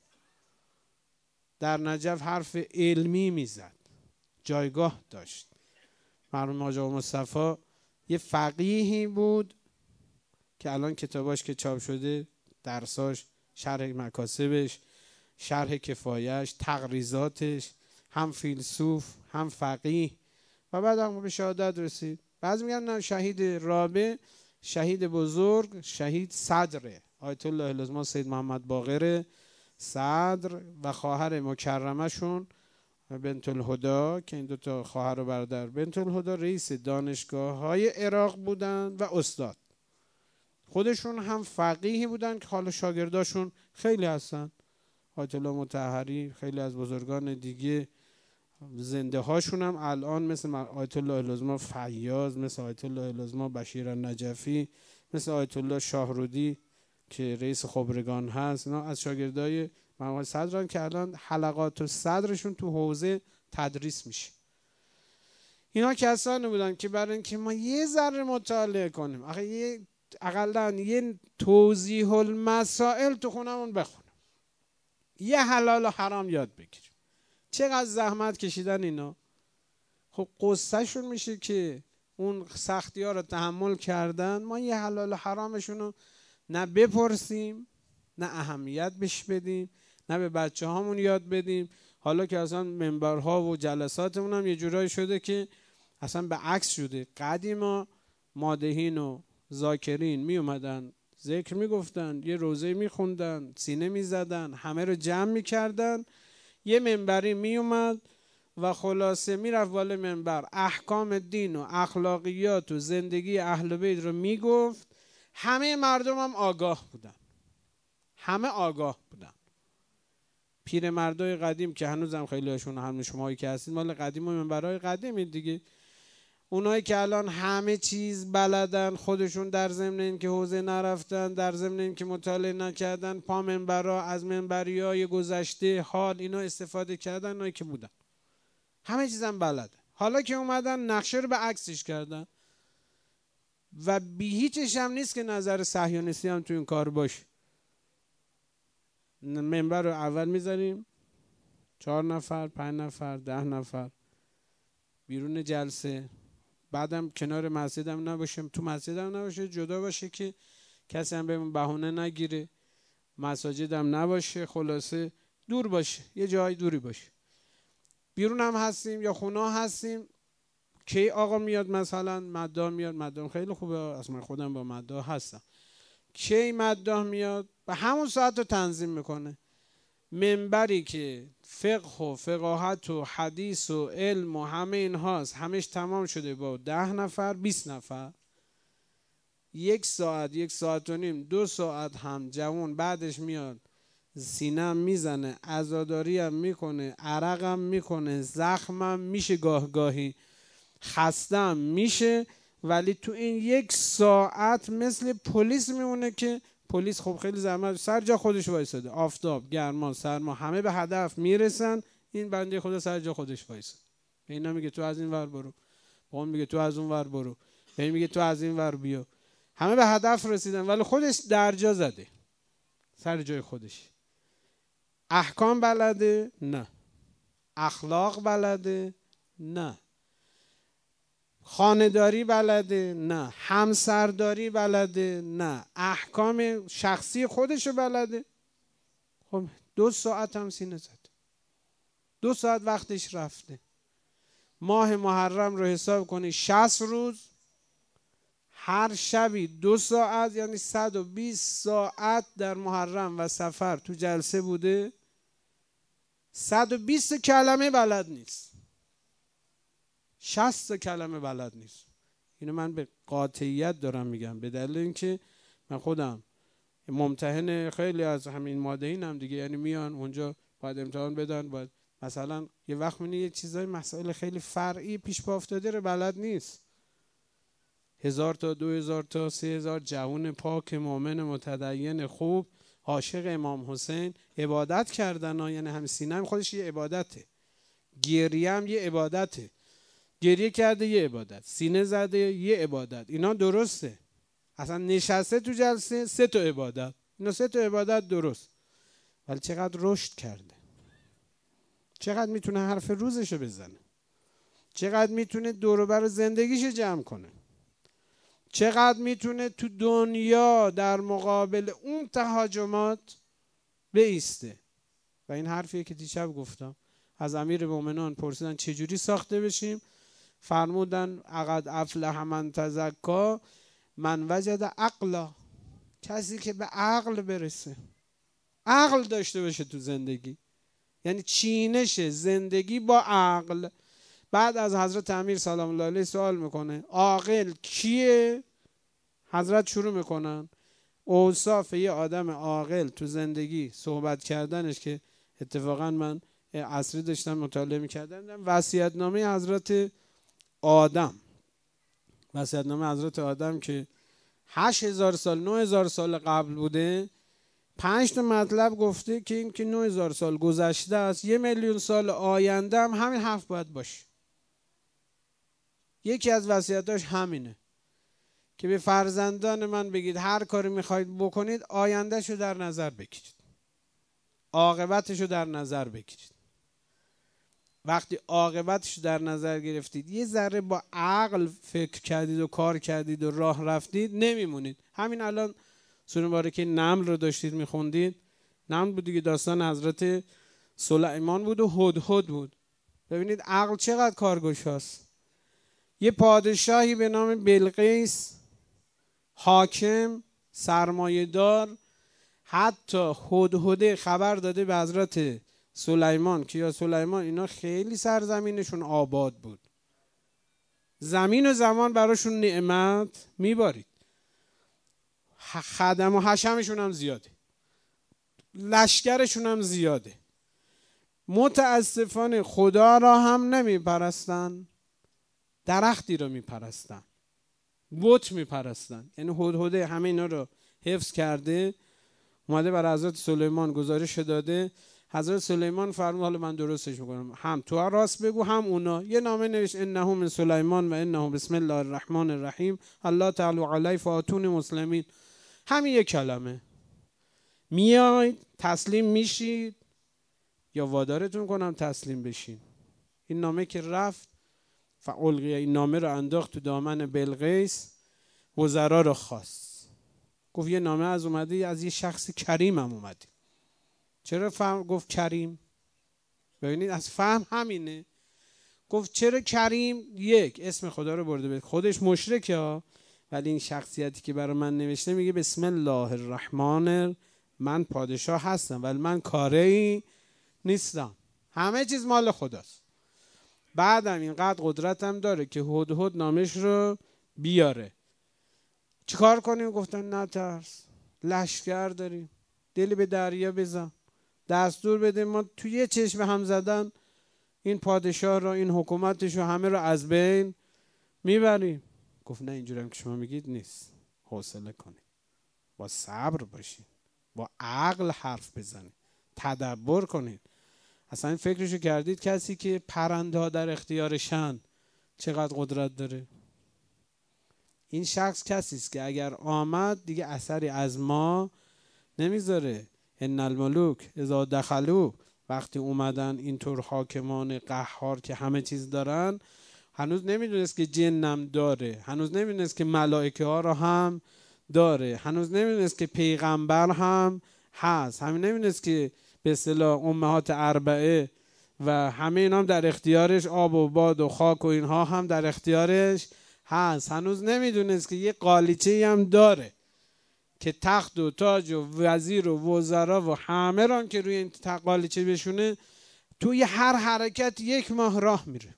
در نجف حرف علمی میزد، جایگاه داشت. مرحوم حاج آقا مصطفی یه فقیهی بود که الان کتاباش که چاپ شده، درساش، شرح مکاسبش، شرح کفایش، تقریضاتش، هم فیلسوف هم فقیه، و بعد هم به شهادت رسید. بعضی میگن نه، شهید رابع شهید بزرگ، شهید صدره، آیت الله العظما سید محمد باقر صدر و خواهر مکرمه شون بنت الهدا، که این 2 تا خواهر و برادر بنت الهدا رئیس دانشگاه های عراق بودن و استاد. خودشون هم فقیهی بودن که حالا شاگرداشون خیلی هستن، آیت الله مطهری، خیلی از بزرگان دیگه. زنده هاشون هم الان مثل آیت الله العظما فیاض، مثل آیت الله العظما بشیر النجفی، مثل آیت الله شاهرودی که رئیس خبرگان هست، اینا از شاگردای مرحوم صدرن که الان حلقات و صدرشون تو حوزه تدریس میشه. اینا کسانی بودن که برای اینکه ما یه ذره مطالعه کنیم، اقلا یه توضیح المسائل تو خونمون بخونیم، یه حلال و حرام یاد بگیریم. چقدر زحمت کشیدن اینا. خب قصه شون میشه که اون سختی ها رو تحمل کردن، ما یه حلال و حرامشون رو نه بپرسیم، نه اهمیت بهش بدیم، نه به بچه هامون یاد بدیم. حالا که اصلا منبرها و جلساتمون هم یه جورایی شده که اصلا به عکس شده. قدیما مادهین و ذاکرین می اومدن ذکر می گفتن، یه روزه می خوندن، سینه می زدن، همه رو جمع می کردن، یه منبری می اومد و خلاصه می رفت بالا منبر، احکام دین و اخلاقیات و زندگی اهل بیت رو می گفت. همه مردم هم آگاه بودن، همه آگاه بودن. پیرمردای قدیم که هنوزم خیلی هاشون، همه شماهایی که هستید مال قدیم و منبرای قدیمی دیگه، اونایی که الان همه چیز بلدن، خودشون در ضمن این که حوزه نرفتن، در ضمن این که مطالعه نکردن، پا منبرا از منبریای گذشته حال اینا استفاده کردن، اونایی که بودن همه چیزم بلدن. حالا که اومدن نقشه رو به عکسش کردن و بی هیچش هم نیست که نظر صهیونیستی هم تو این کار باشه. منبر رو اول میذاریم 4 نفر 5 نفر 10 نفر بیرون جلسه، بعدم کنار مسجدم نباشه، تو مسجدم نباشه، جدا باشه که کسی هم بهمون بهونه نگیره، مساجدم نباشه، خلاصه دور باشه، یه جای دوری باشه. بیرون هم هستیم یا خونه هستیم، کی آقا میاد، مثلا مداح میاد، مداح خیلی خوبه، اصلا خودم با مداح هستم، کی مداح میاد و همون ساعت رو تنظیم میکنه. منبری که فقه و فقاهت و حدیث و علم و همه این هاست، همش تمام شده با 10 نفر 20 نفر، 1 ساعت 1 ساعت و نیم 2 ساعت هم جوان بعدش میاد سینم میزنه، عزاداری هم میکنه، عرقم میکنه، زخمم میشه، گاهی خستم میشه، ولی تو این 1 ساعت مثل پلیس میمونه که پلیس خب خیلی زحمت سر جا خودش وایساده، آفتاب، گرما، سرما، همه به هدف میرسن، این بنده خدا سر جا خودش وایساده. به اینا میگه تو از این ور برو، به اون میگه تو از اون ور برو، به این میگه تو از این ور بیا، همه به هدف رسیدن ولی خودش در جا زده سر جای خودش. احکام بلده؟ نه. اخلاق بلده؟ نه. خانه‌داری بلده؟ نه. همسرداری بلده؟ نه. احکام شخصی خودشو بلده؟ خب 2 ساعت هم سینه زد، 2 ساعت وقتش رفته. ماه محرم رو حساب کنی 60 روز، هر شبی 2 ساعت، یعنی 120 ساعت در محرم و صفر تو جلسه بوده. 120 کلمه بلد نیست، 60 کلمه بلد نیست. اینو من به قاطعیت دارم میگم، به دلیل اینکه من خودم ممتحن خیلی از همین مادهین هم دیگه، یعنی میان اونجا باید امتحان بدن، باید مثلا یه وقت میبینی یه چیزای مسائل خیلی فرعی پیش پا افتاده رو بلد نیست. 1000 تا 2000 تا 3000 جوان پاک مؤمن متدین خوب عاشق امام حسین عبادت کردن. یعنی هم سینه هم خودش یه عبادته، گریه هم یه عبادته. گریه کرده یه عبادت، سینه زده یه عبادت. اینا درسته، اصلا نشسته تو جلسه 3 تا عبادت، اینا 3 تا عبادت درست. ولی چقدر رشد کرده، چقدر میتونه حرف روزشو بزنه، چقدر میتونه دور و بر زندگیشو جمع کنه، چقدر میتونه تو دنیا در مقابل اون تهاجمات بایسته. و این حرفیه که دیشب گفتم. از امیرالمومنین پرسیدن چجوری ساخته بشیم؟ فرمودن عقد افلح من تزکی من وجد عقلا. کسی که به عقل برسه، عقل داشته باشه تو زندگی، یعنی چینش زندگی با عقل. بعد از حضرت امیر سلام الله علیه سوال میکنه عاقل کیه؟ حضرت شروع میکنن اوصاف یه آدم عاقل تو زندگی صحبت کردنش، که اتفاقا من عصری داشتم مطالعه میکردم وصیت‌نامه حضرت آدم. وصیت‌نامه حضرت آدم که 8000 سال 9000 سال قبل بوده، 5 تا مطلب گفته که این که 9000 سال گذشته است، 1,000,000 سال آینده هم همین حرف باید باشه. یکی از وصیتاش همینه که به فرزندان من بگید هر کاری میخواید بکنید آیندهشو در نظر بگیرید، عاقبتشو در نظر بگیرید. وقتی عاقبتشو در نظر گرفتید، یه ذره با عقل فکر کردید و کار کردید و راه رفتید، نمیمونید. همین الان سوره مبارکه نمل رو داشتید میخوندید، نمل بود دیگه، داستان حضرت سلیمان بود و هدهد بود. ببینید عقل چقدر کارگشاست. یه پادشاهی به نام بلقیس، حاکم، سرمایه‌دار، حتی هدهد خبر داده به حضرت سلیمان که یا سلیمان اینا خیلی سرزمینشون آباد بود، زمین و زمان براشون نعمت میبارید، خدم و حشمشون هم زیاده، لشکرشون هم زیاده. متاسفانه خدا را هم نمیپرستن، درختی را میپرستن، بت میپرستن. یعنی هدهد همه اینا رو حفظ کرده، اومده برای حضرت سلیمان گزارش داده. حضرت سلیمان فرمود حالا من درستش میکنم، هم تو راست بگو هم اونا. یه نامه نوشت انه من سلیمان و انه بسم الله الرحمن الرحیم الله تعالی علی فاتون مسلمین. همین یک کلمه. میاید تسلیم میشید یا وادارتون کنم تسلیم بشین. این نامه که رفت فالقیه، این نامه رو انداخت تو دامن بلقیس، وزرا رو خواست، گفت یه نامه از اومده از یه شخص کریم هم اومده. چرا فهم گفت کریم؟ ببینید از فهم همینه. گفت چرا کریم؟ یک، اسم خدا رو برده به خودش، مشرکه ها، ولی این شخصیتی که برای من نوشته میگه بسم الله الرحمن، من پادشاه هستم ولی من کاری نیستم، همه چیز مال خداست. بعدم اینقدر قدرتم داره که هدهد نامش رو بیاره. چیکار کنیم؟ گفتن نترس، لشکر داریم، دلی به دریا بزن، دستور بده ما توی یه چشم هم زدن این پادشاه رو، این حکومتش رو، همه رو از بین میبریم. گفت نه اینجوری هم که شما میگید نیست، حوصله کنید، با صبر باشید، با عقل حرف بزنید، تدبر کنید. اصلا این فکرشو کردید کسی که پرنده ها در اختیارشن چقدر قدرت داره؟ این شخص کسی است که اگر آمد دیگه اثری از ما نمیذاره. ان الملوک اذا دخلوا، وقتی اومدن اینطور حاکمان قهار که همه چیز دارن، هنوز نمیدونست که جنم داره، هنوز نمیدونست که ملائکه ها رو هم داره، هنوز نمیدونست که پیغمبر هم هست، همین نمیدونست که به اصطلاح امهات اربعه و همه اینا هم در اختیارش، آب و باد و خاک و اینها هم در اختیارش هست. هنوز نمیدونست که یه قالیچه‌ای هم داره که تخت و تاج و وزیر و وزرا و همه ران که روی این قالیچه بشونه، توی هر حرکت 1 ماه راه میره.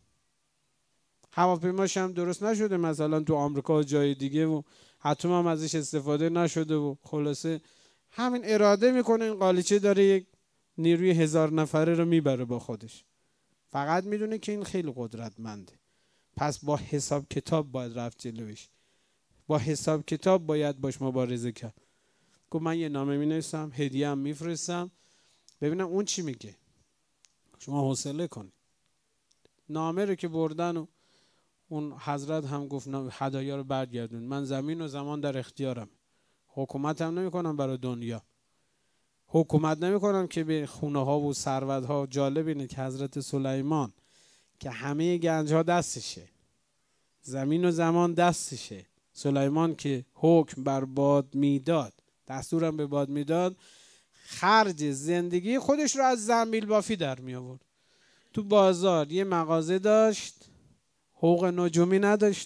هواپیماش هم درست نشده مثلا تو آمریکا و جای دیگه و حتما هم ازش استفاده نشده و خلاصه همین اراده میکنه این قالیچه داره یک نیروی 1000 نفره رو میبره با خودش. فقط میدونه که این خیلی قدرتمنده، پس با حساب کتاب باید رفت جلوش. با حساب کتاب باید باش مبارزه کرد. گفت من یه نامه می نویسم، هدیه هم میفرستم، ببینم اون چی میگه، شما حوصله کنید. نامه رو که بردن و اون حضرت هم گفت هدایا رو برگردون، من زمین و زمان در اختیارم، حکومت هم نمی کنم برای دنیا، حکومت نمی کنم که به خونه ها و ثروت ها. جالب اینه که حضرت سلیمان که همه گنج ها دستشه، زمین و زمان دستشه، سلیمان که حکم بر باد میداد، دستورم به باد میداد، خرج زندگی خودش رو از زنبیل بافی در می آورد. تو بازار یه مغازه داشت، حقوق نجومی نداشت،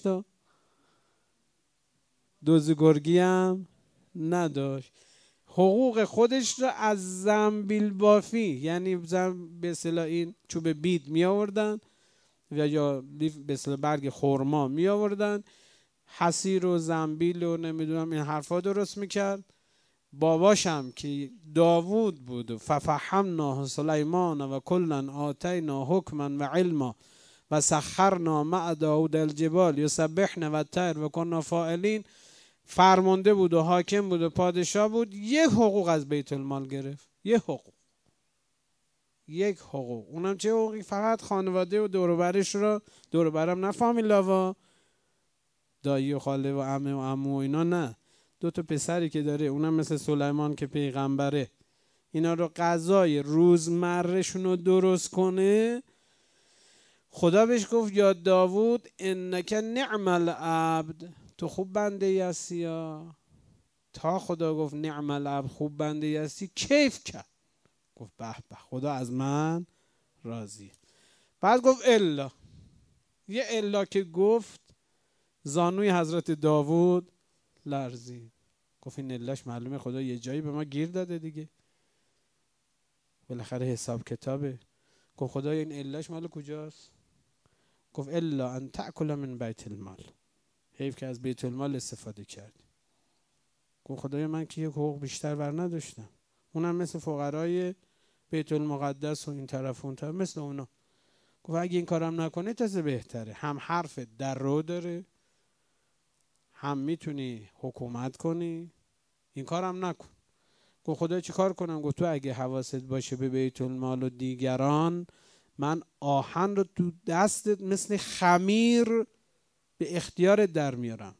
دوز گرگی هم نداشت، حقوق خودش رو از زنبیل بافی، یعنی به اصطلاح این چوب بید می آوردن یا به اصطلاح برگ خرما می آوردن، حصیر و زنبیل و نمیدونم این حرفا درست میکرد. باباشم که داوود بود و ففهمنا سلیمان و کلا آتینا حکما و علما و سخرنا مع داود الجبال یسبحن و الطیر و کنا فاعلین، فرمانده بود و حاکم بود و پادشاه بود، یک حقوق از بیت المال گرفت، یک حقوق، اونم چه حقوقی؟ فقط خانواده و دور و برش رو، دور و برم نه فامیلا، دایی و خاله و عمه و عمو و اینا نه، 2 تا پسری که داره، اونم مثل سلیمان که پیغمبره، اینا رو غذای روزمرهشون رو درست کنه. خدا بهش گفت یا داوود انک نعم العبد، تو خوب بنده هستی. یا تا خدا گفت نعم العبد، خوب بنده هستی، کیف کرد، گفت به به خدا از من راضیه. بعد گفت الا، یه الا که گفت زانوی حضرت داوود لرزید. گفت این علش معلومه خدا یه جایی به ما گیر داده دیگه، بالاخره حساب کتابه. گفت خدا این علش مال کجاست؟ گفت الا ان تأکل من بیت المال، حیف که از بیت المال استفاده کردی. گفت خدای من که یک حقوق بیشتر بر نداشتم، اونم مثل فقرای بیت المقدس و این طرف و اون طرف، مثل اونا. گفت اگه این کارم نکنه تازه بهتره، هم حرف در رو داره، هم میتونی حکومت کنی، این کارم نکن. گفت خدا چی کار کنم؟ گفت تو اگه حواست باشه به بیت المال و دیگران، من آهن رو تو دستت مثل خمیر به اختیارت در میارم،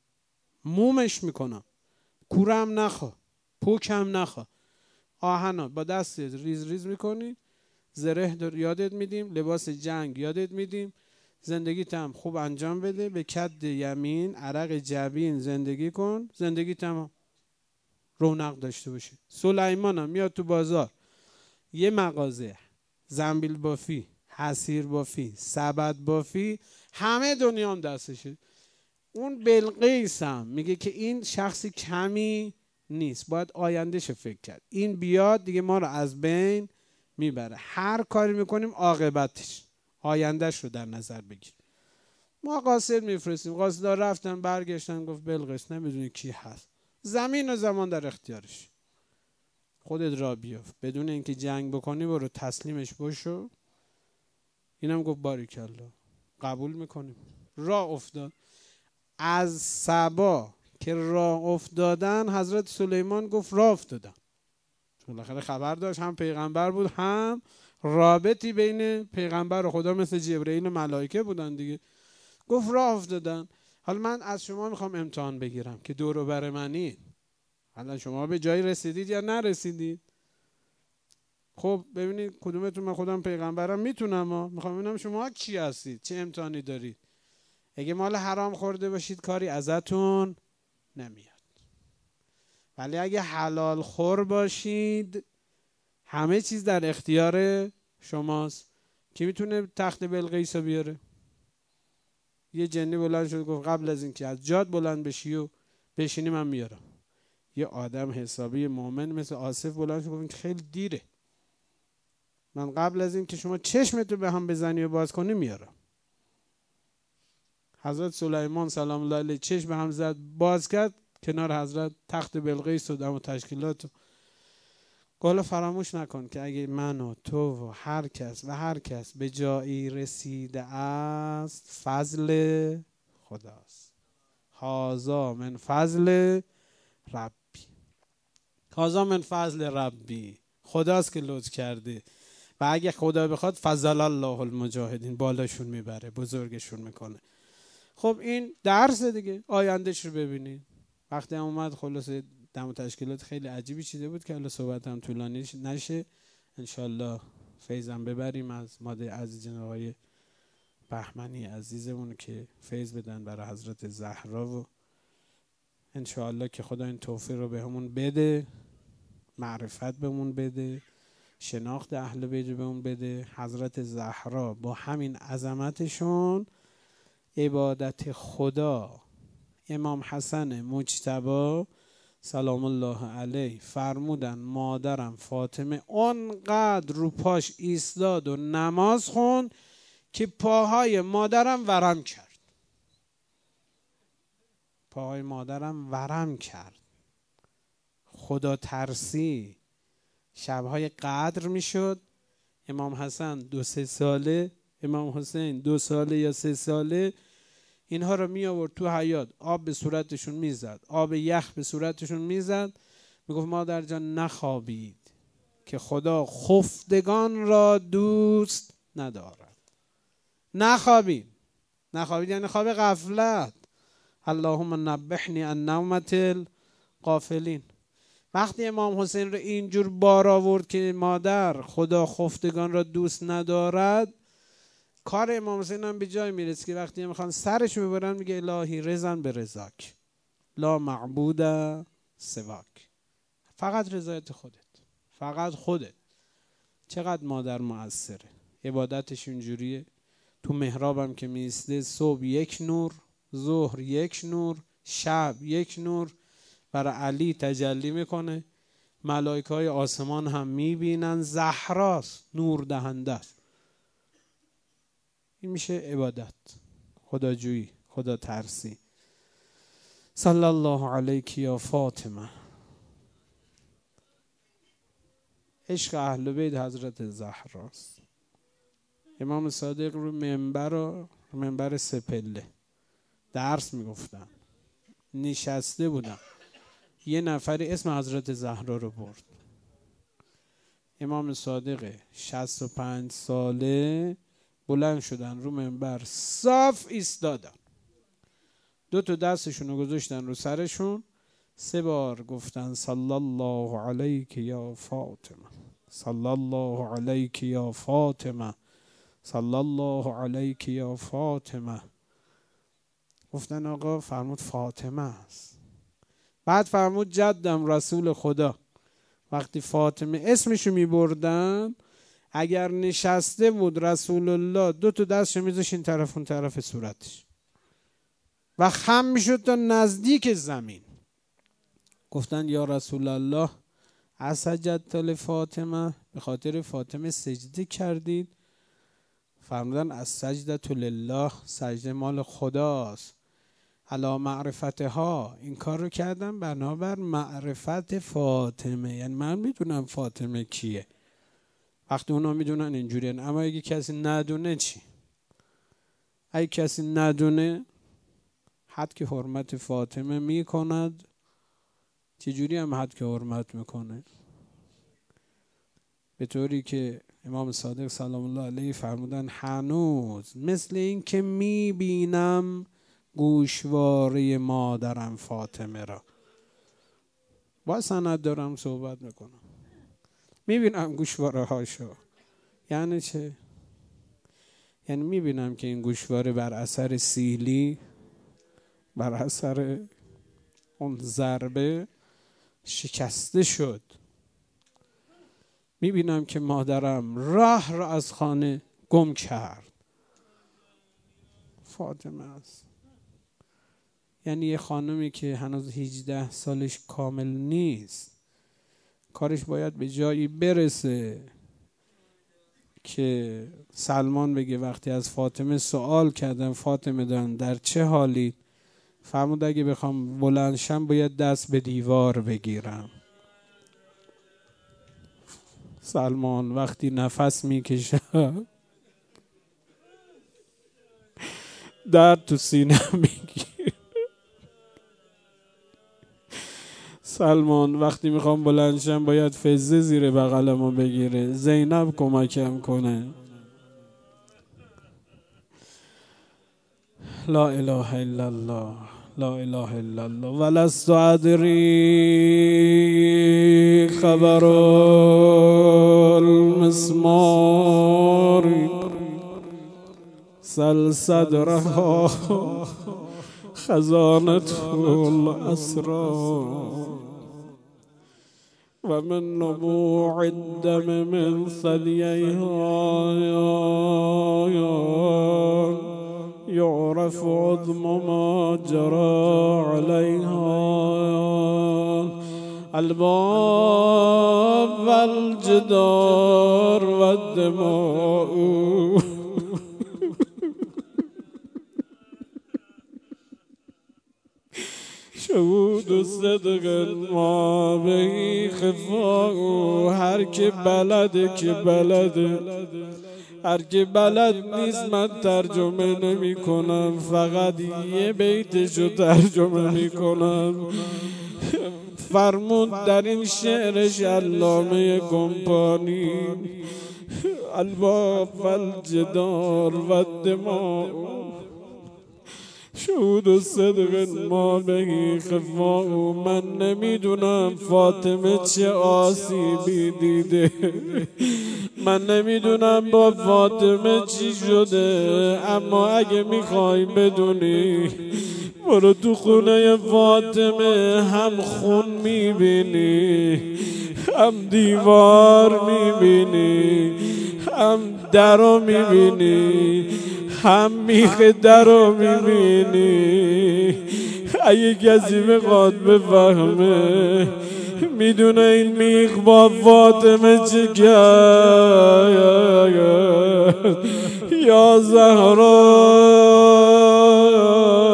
مومش میکنم، کورم نخوا، پوکم نخوا، آهن با دستت ریز ریز میکنی، زره یادت میدیم، لباس جنگ یادت میدیم، زندگیت هم خوب انجام بده، به کد یمین عرق جبین زندگی کن، زندگیت هم رونق داشته باشه. سلیمان هم میاد تو بازار، یه مغازه زنبیل بافی، حصیر بافی، سبد بافی، همه دنیا هم دستشه. اون بلقیس هم میگه که این شخصی کمی نیست، باید آیندهش فکر کرد، این بیاد دیگه ما رو از بین میبره، هر کاری میکنیم عاقبتش آیندهش رو در نظر بگیر. ما قاصد میفرستیم، قاصدا رفتن برگشتن، گفت بلقیس نمیدونی کی هست، زمین و زمان در اختیارش، خودت را بیافت، بدون اینکه جنگ بکنی برو تسلیمش بشو. اینم گفت باریکالله، قبول میکنیم. راه افتاد. از سبا که راه افتادن، حضرت سلیمان گفت راه افتادن، چون بالاخره خبر داشت، هم پیغمبر بود، هم رابطی بین پیغمبر و خدا مثل جبرئیل و ملائکه بودن دیگه. گفت راه افتادن. حالا من از شما میخوام امتحان بگیرم که دور و بر منی، حالا شما به جایی رسیدید یا نرسیدید؟ خب ببینید کدومتون، من خودم پیغمبرم میتونم، میخوام ببینم شما چی هستید، چه امتحانی دارید. اگه مال حرام خورده باشید کاری ازتون نمیاد، ولی اگه حلال خور باشید همه چیز در اختیار شماست. کی میتونه تخت بلقیس رو بیاره؟ یه جنی بلند شد گفت قبل از اینکه از جاد بلند بشی و بشینی من میارم. یه آدم حسابی مومن مثل آصف بلند شد گفت خیلی دیره، من قبل از این که شما چشمتو به هم بزنی و باز کنی میارم. حضرت سلیمان سلام الله علیه چشم به هم زد، باز کرد، کنار حضرت تخت بلقیس و دم و تشکیلات. گل فراموش نکن که اگه من و تو و هر کس به جایی رسیده است فضل خداست. هذا من فضل ربی. هذا من فضل ربی، خداست که لطف کرده و اگه خدا بخواد فضل الله المجاهدین، بالاشون میبره، بزرگشون میکنه. خب این درس دیگه، آیندهش رو ببینید. وقتی هم اومد خلاصه دم و تشکیلات خیلی عجیبی چیده بود که حالا صحبت هم طولانی نشه، انشالله فیضم ببریم از ماده عزیز جناب آقای بهمنی عزیزمون که فیض بدن برای حضرت زهرا و انشالله که خدا این توفیق رو بهمون بده، معرفت بهمون بده، شناخت اهل بیت بهمون بده. حضرت زهرا با همین عظمتشون عبادت خدا، امام حسن مجتبی سلام الله علیه فرمودن مادرم فاطمه اونقدر رو پاش ایستاد و نماز خوند که پاهای مادرم ورم کرد. پاهای مادرم ورم کرد. خدا ترسی. شبهای قدر میشد، امام حسن 2-3 ساله، امام حسین 2 ساله یا 3 ساله، اینها رو می آورد تو حیاط، آب به صورتشون میزد، آب یخ به صورتشون میزد، میگفت مادر جان نخوابید که خدا خفتگان را دوست ندارد. نخوابید. نخوابید یعنی خواب غفلت. اللهم نبهنی عن نومة الغافلین. وقتی امام حسین رو اینجور بار آورد که مادر خدا خفتگان را دوست ندارد، کار امام حسین هم به جای میرسه که وقتی میخوان سرش ببرن میگه الهی رضا به رضاک لا معبود سواک. فقط رضایت خودت، فقط خودت. چقدر مادر مؤثره. عبادتش اینجوریه. تو محرابم که میسته صبح یک نور، ظهر یک نور، شب یک نور برای علی تجلی میکنه. ملائکه های آسمان هم میبینن زهراست، نور دهنده است. این میشه عبادت، خداجویی، خدا ترسی. صلی الله علیک یا فاطمه. عشق اهل بیت حضرت زهراست. امام صادق رو منبر سپله درس میگفتن، نشسته بودن، یه نفری اسم حضرت زهرا رو برد. امام صادق 65 ساله بلند شدن رو منبر، صاف ایستادن، 2 دستشون رو گذاشتن رو سرشون، 3 بار گفتن صلی الله علیک یا فاطمه، صلی الله علیک یا فاطمه، صلی الله علیک یا فاطمه. گفتن آقا فرمود فاطمه است. بعد فرمود جدم رسول خدا. وقتی فاطمه اسمشو می بردن، اگر نشسته بود رسول الله 2 دستشو میذاشت این طرف اون طرف صورتش و خم میشد تا نزدیک زمین. گفتن یا رسول الله اسجدت لفاطمه، به خاطر فاطمه سجده کردید؟ فرمودن السجدة لله، سجده مال خداست، علی معرفتها، این کار رو کردم بنابر معرفت فاطمه، یعنی من میدونم فاطمه کیه. وقتی اونا میدونن اینجوری، اما اگه کسی ندونه چی؟ اگه کسی ندونه حد که حرمت فاطمه میکند، چجوری هم حد که حرمت میکنه؟ به طوری که امام صادق سلام الله علیه فرمودن هنوز مثل این که میبینم گوشواره مادرم فاطمه را، با سند دارم صحبت میکنم، میبینم گوشواره هاشو. یعنی چه؟ یعنی میبینم که این گوشواره بر اثر سیلی، بر اثر اون ضربه شکسته شد. میبینم که مادرم راه را از خانه گم کرد. فاطمه است. یعنی یه خانمی که هنوز 18 سالش کامل نیست، کارش باید به جایی برسه که سلمان بگه وقتی از فاطمه سوال کردم فاطمه دان در چه حالی؟ فرمود اگه بخوام بلند شم باید دست به دیوار بگیرم. سلمان وقتی نفس میکشه درد تو سینه میگیر. سلمان وقتی میخوام بلندشم باید فزه زیر بغلمو بگیره، زینب کمکم کنه. لا اله الا الله، لا اله الا الله. ولست ادری خبر المسمار سل صدرها خزانة الاسرار و من نبوع الدم من ثديها يعرف عظم ما جرى عليها الباب والجدار والدماء شهود صدق ما به خفاء. هر که بلده که بلده، هر که بلد نیست من ترجمه نمی کنم، فقط یه بیتشو ترجمه می کنم. فرمود در این شعرش علامه کمپانی الباب والجدار والدماء شهود و صدق ما بهی خفاء. من نمیدونم فاطمه چه آسیبی دیده، من نمیدونم با فاطمه چی شده، اما اگه میخوای بدونی برو تو خونه فاطمه، هم خون میبینی، هم دیوار میبینی، هم در رو میبینی، هم میخ در رو میبینی. اگه کسی بخواد بفهمه میدونه این میخ با فاطمه چه کرد. یا زهرا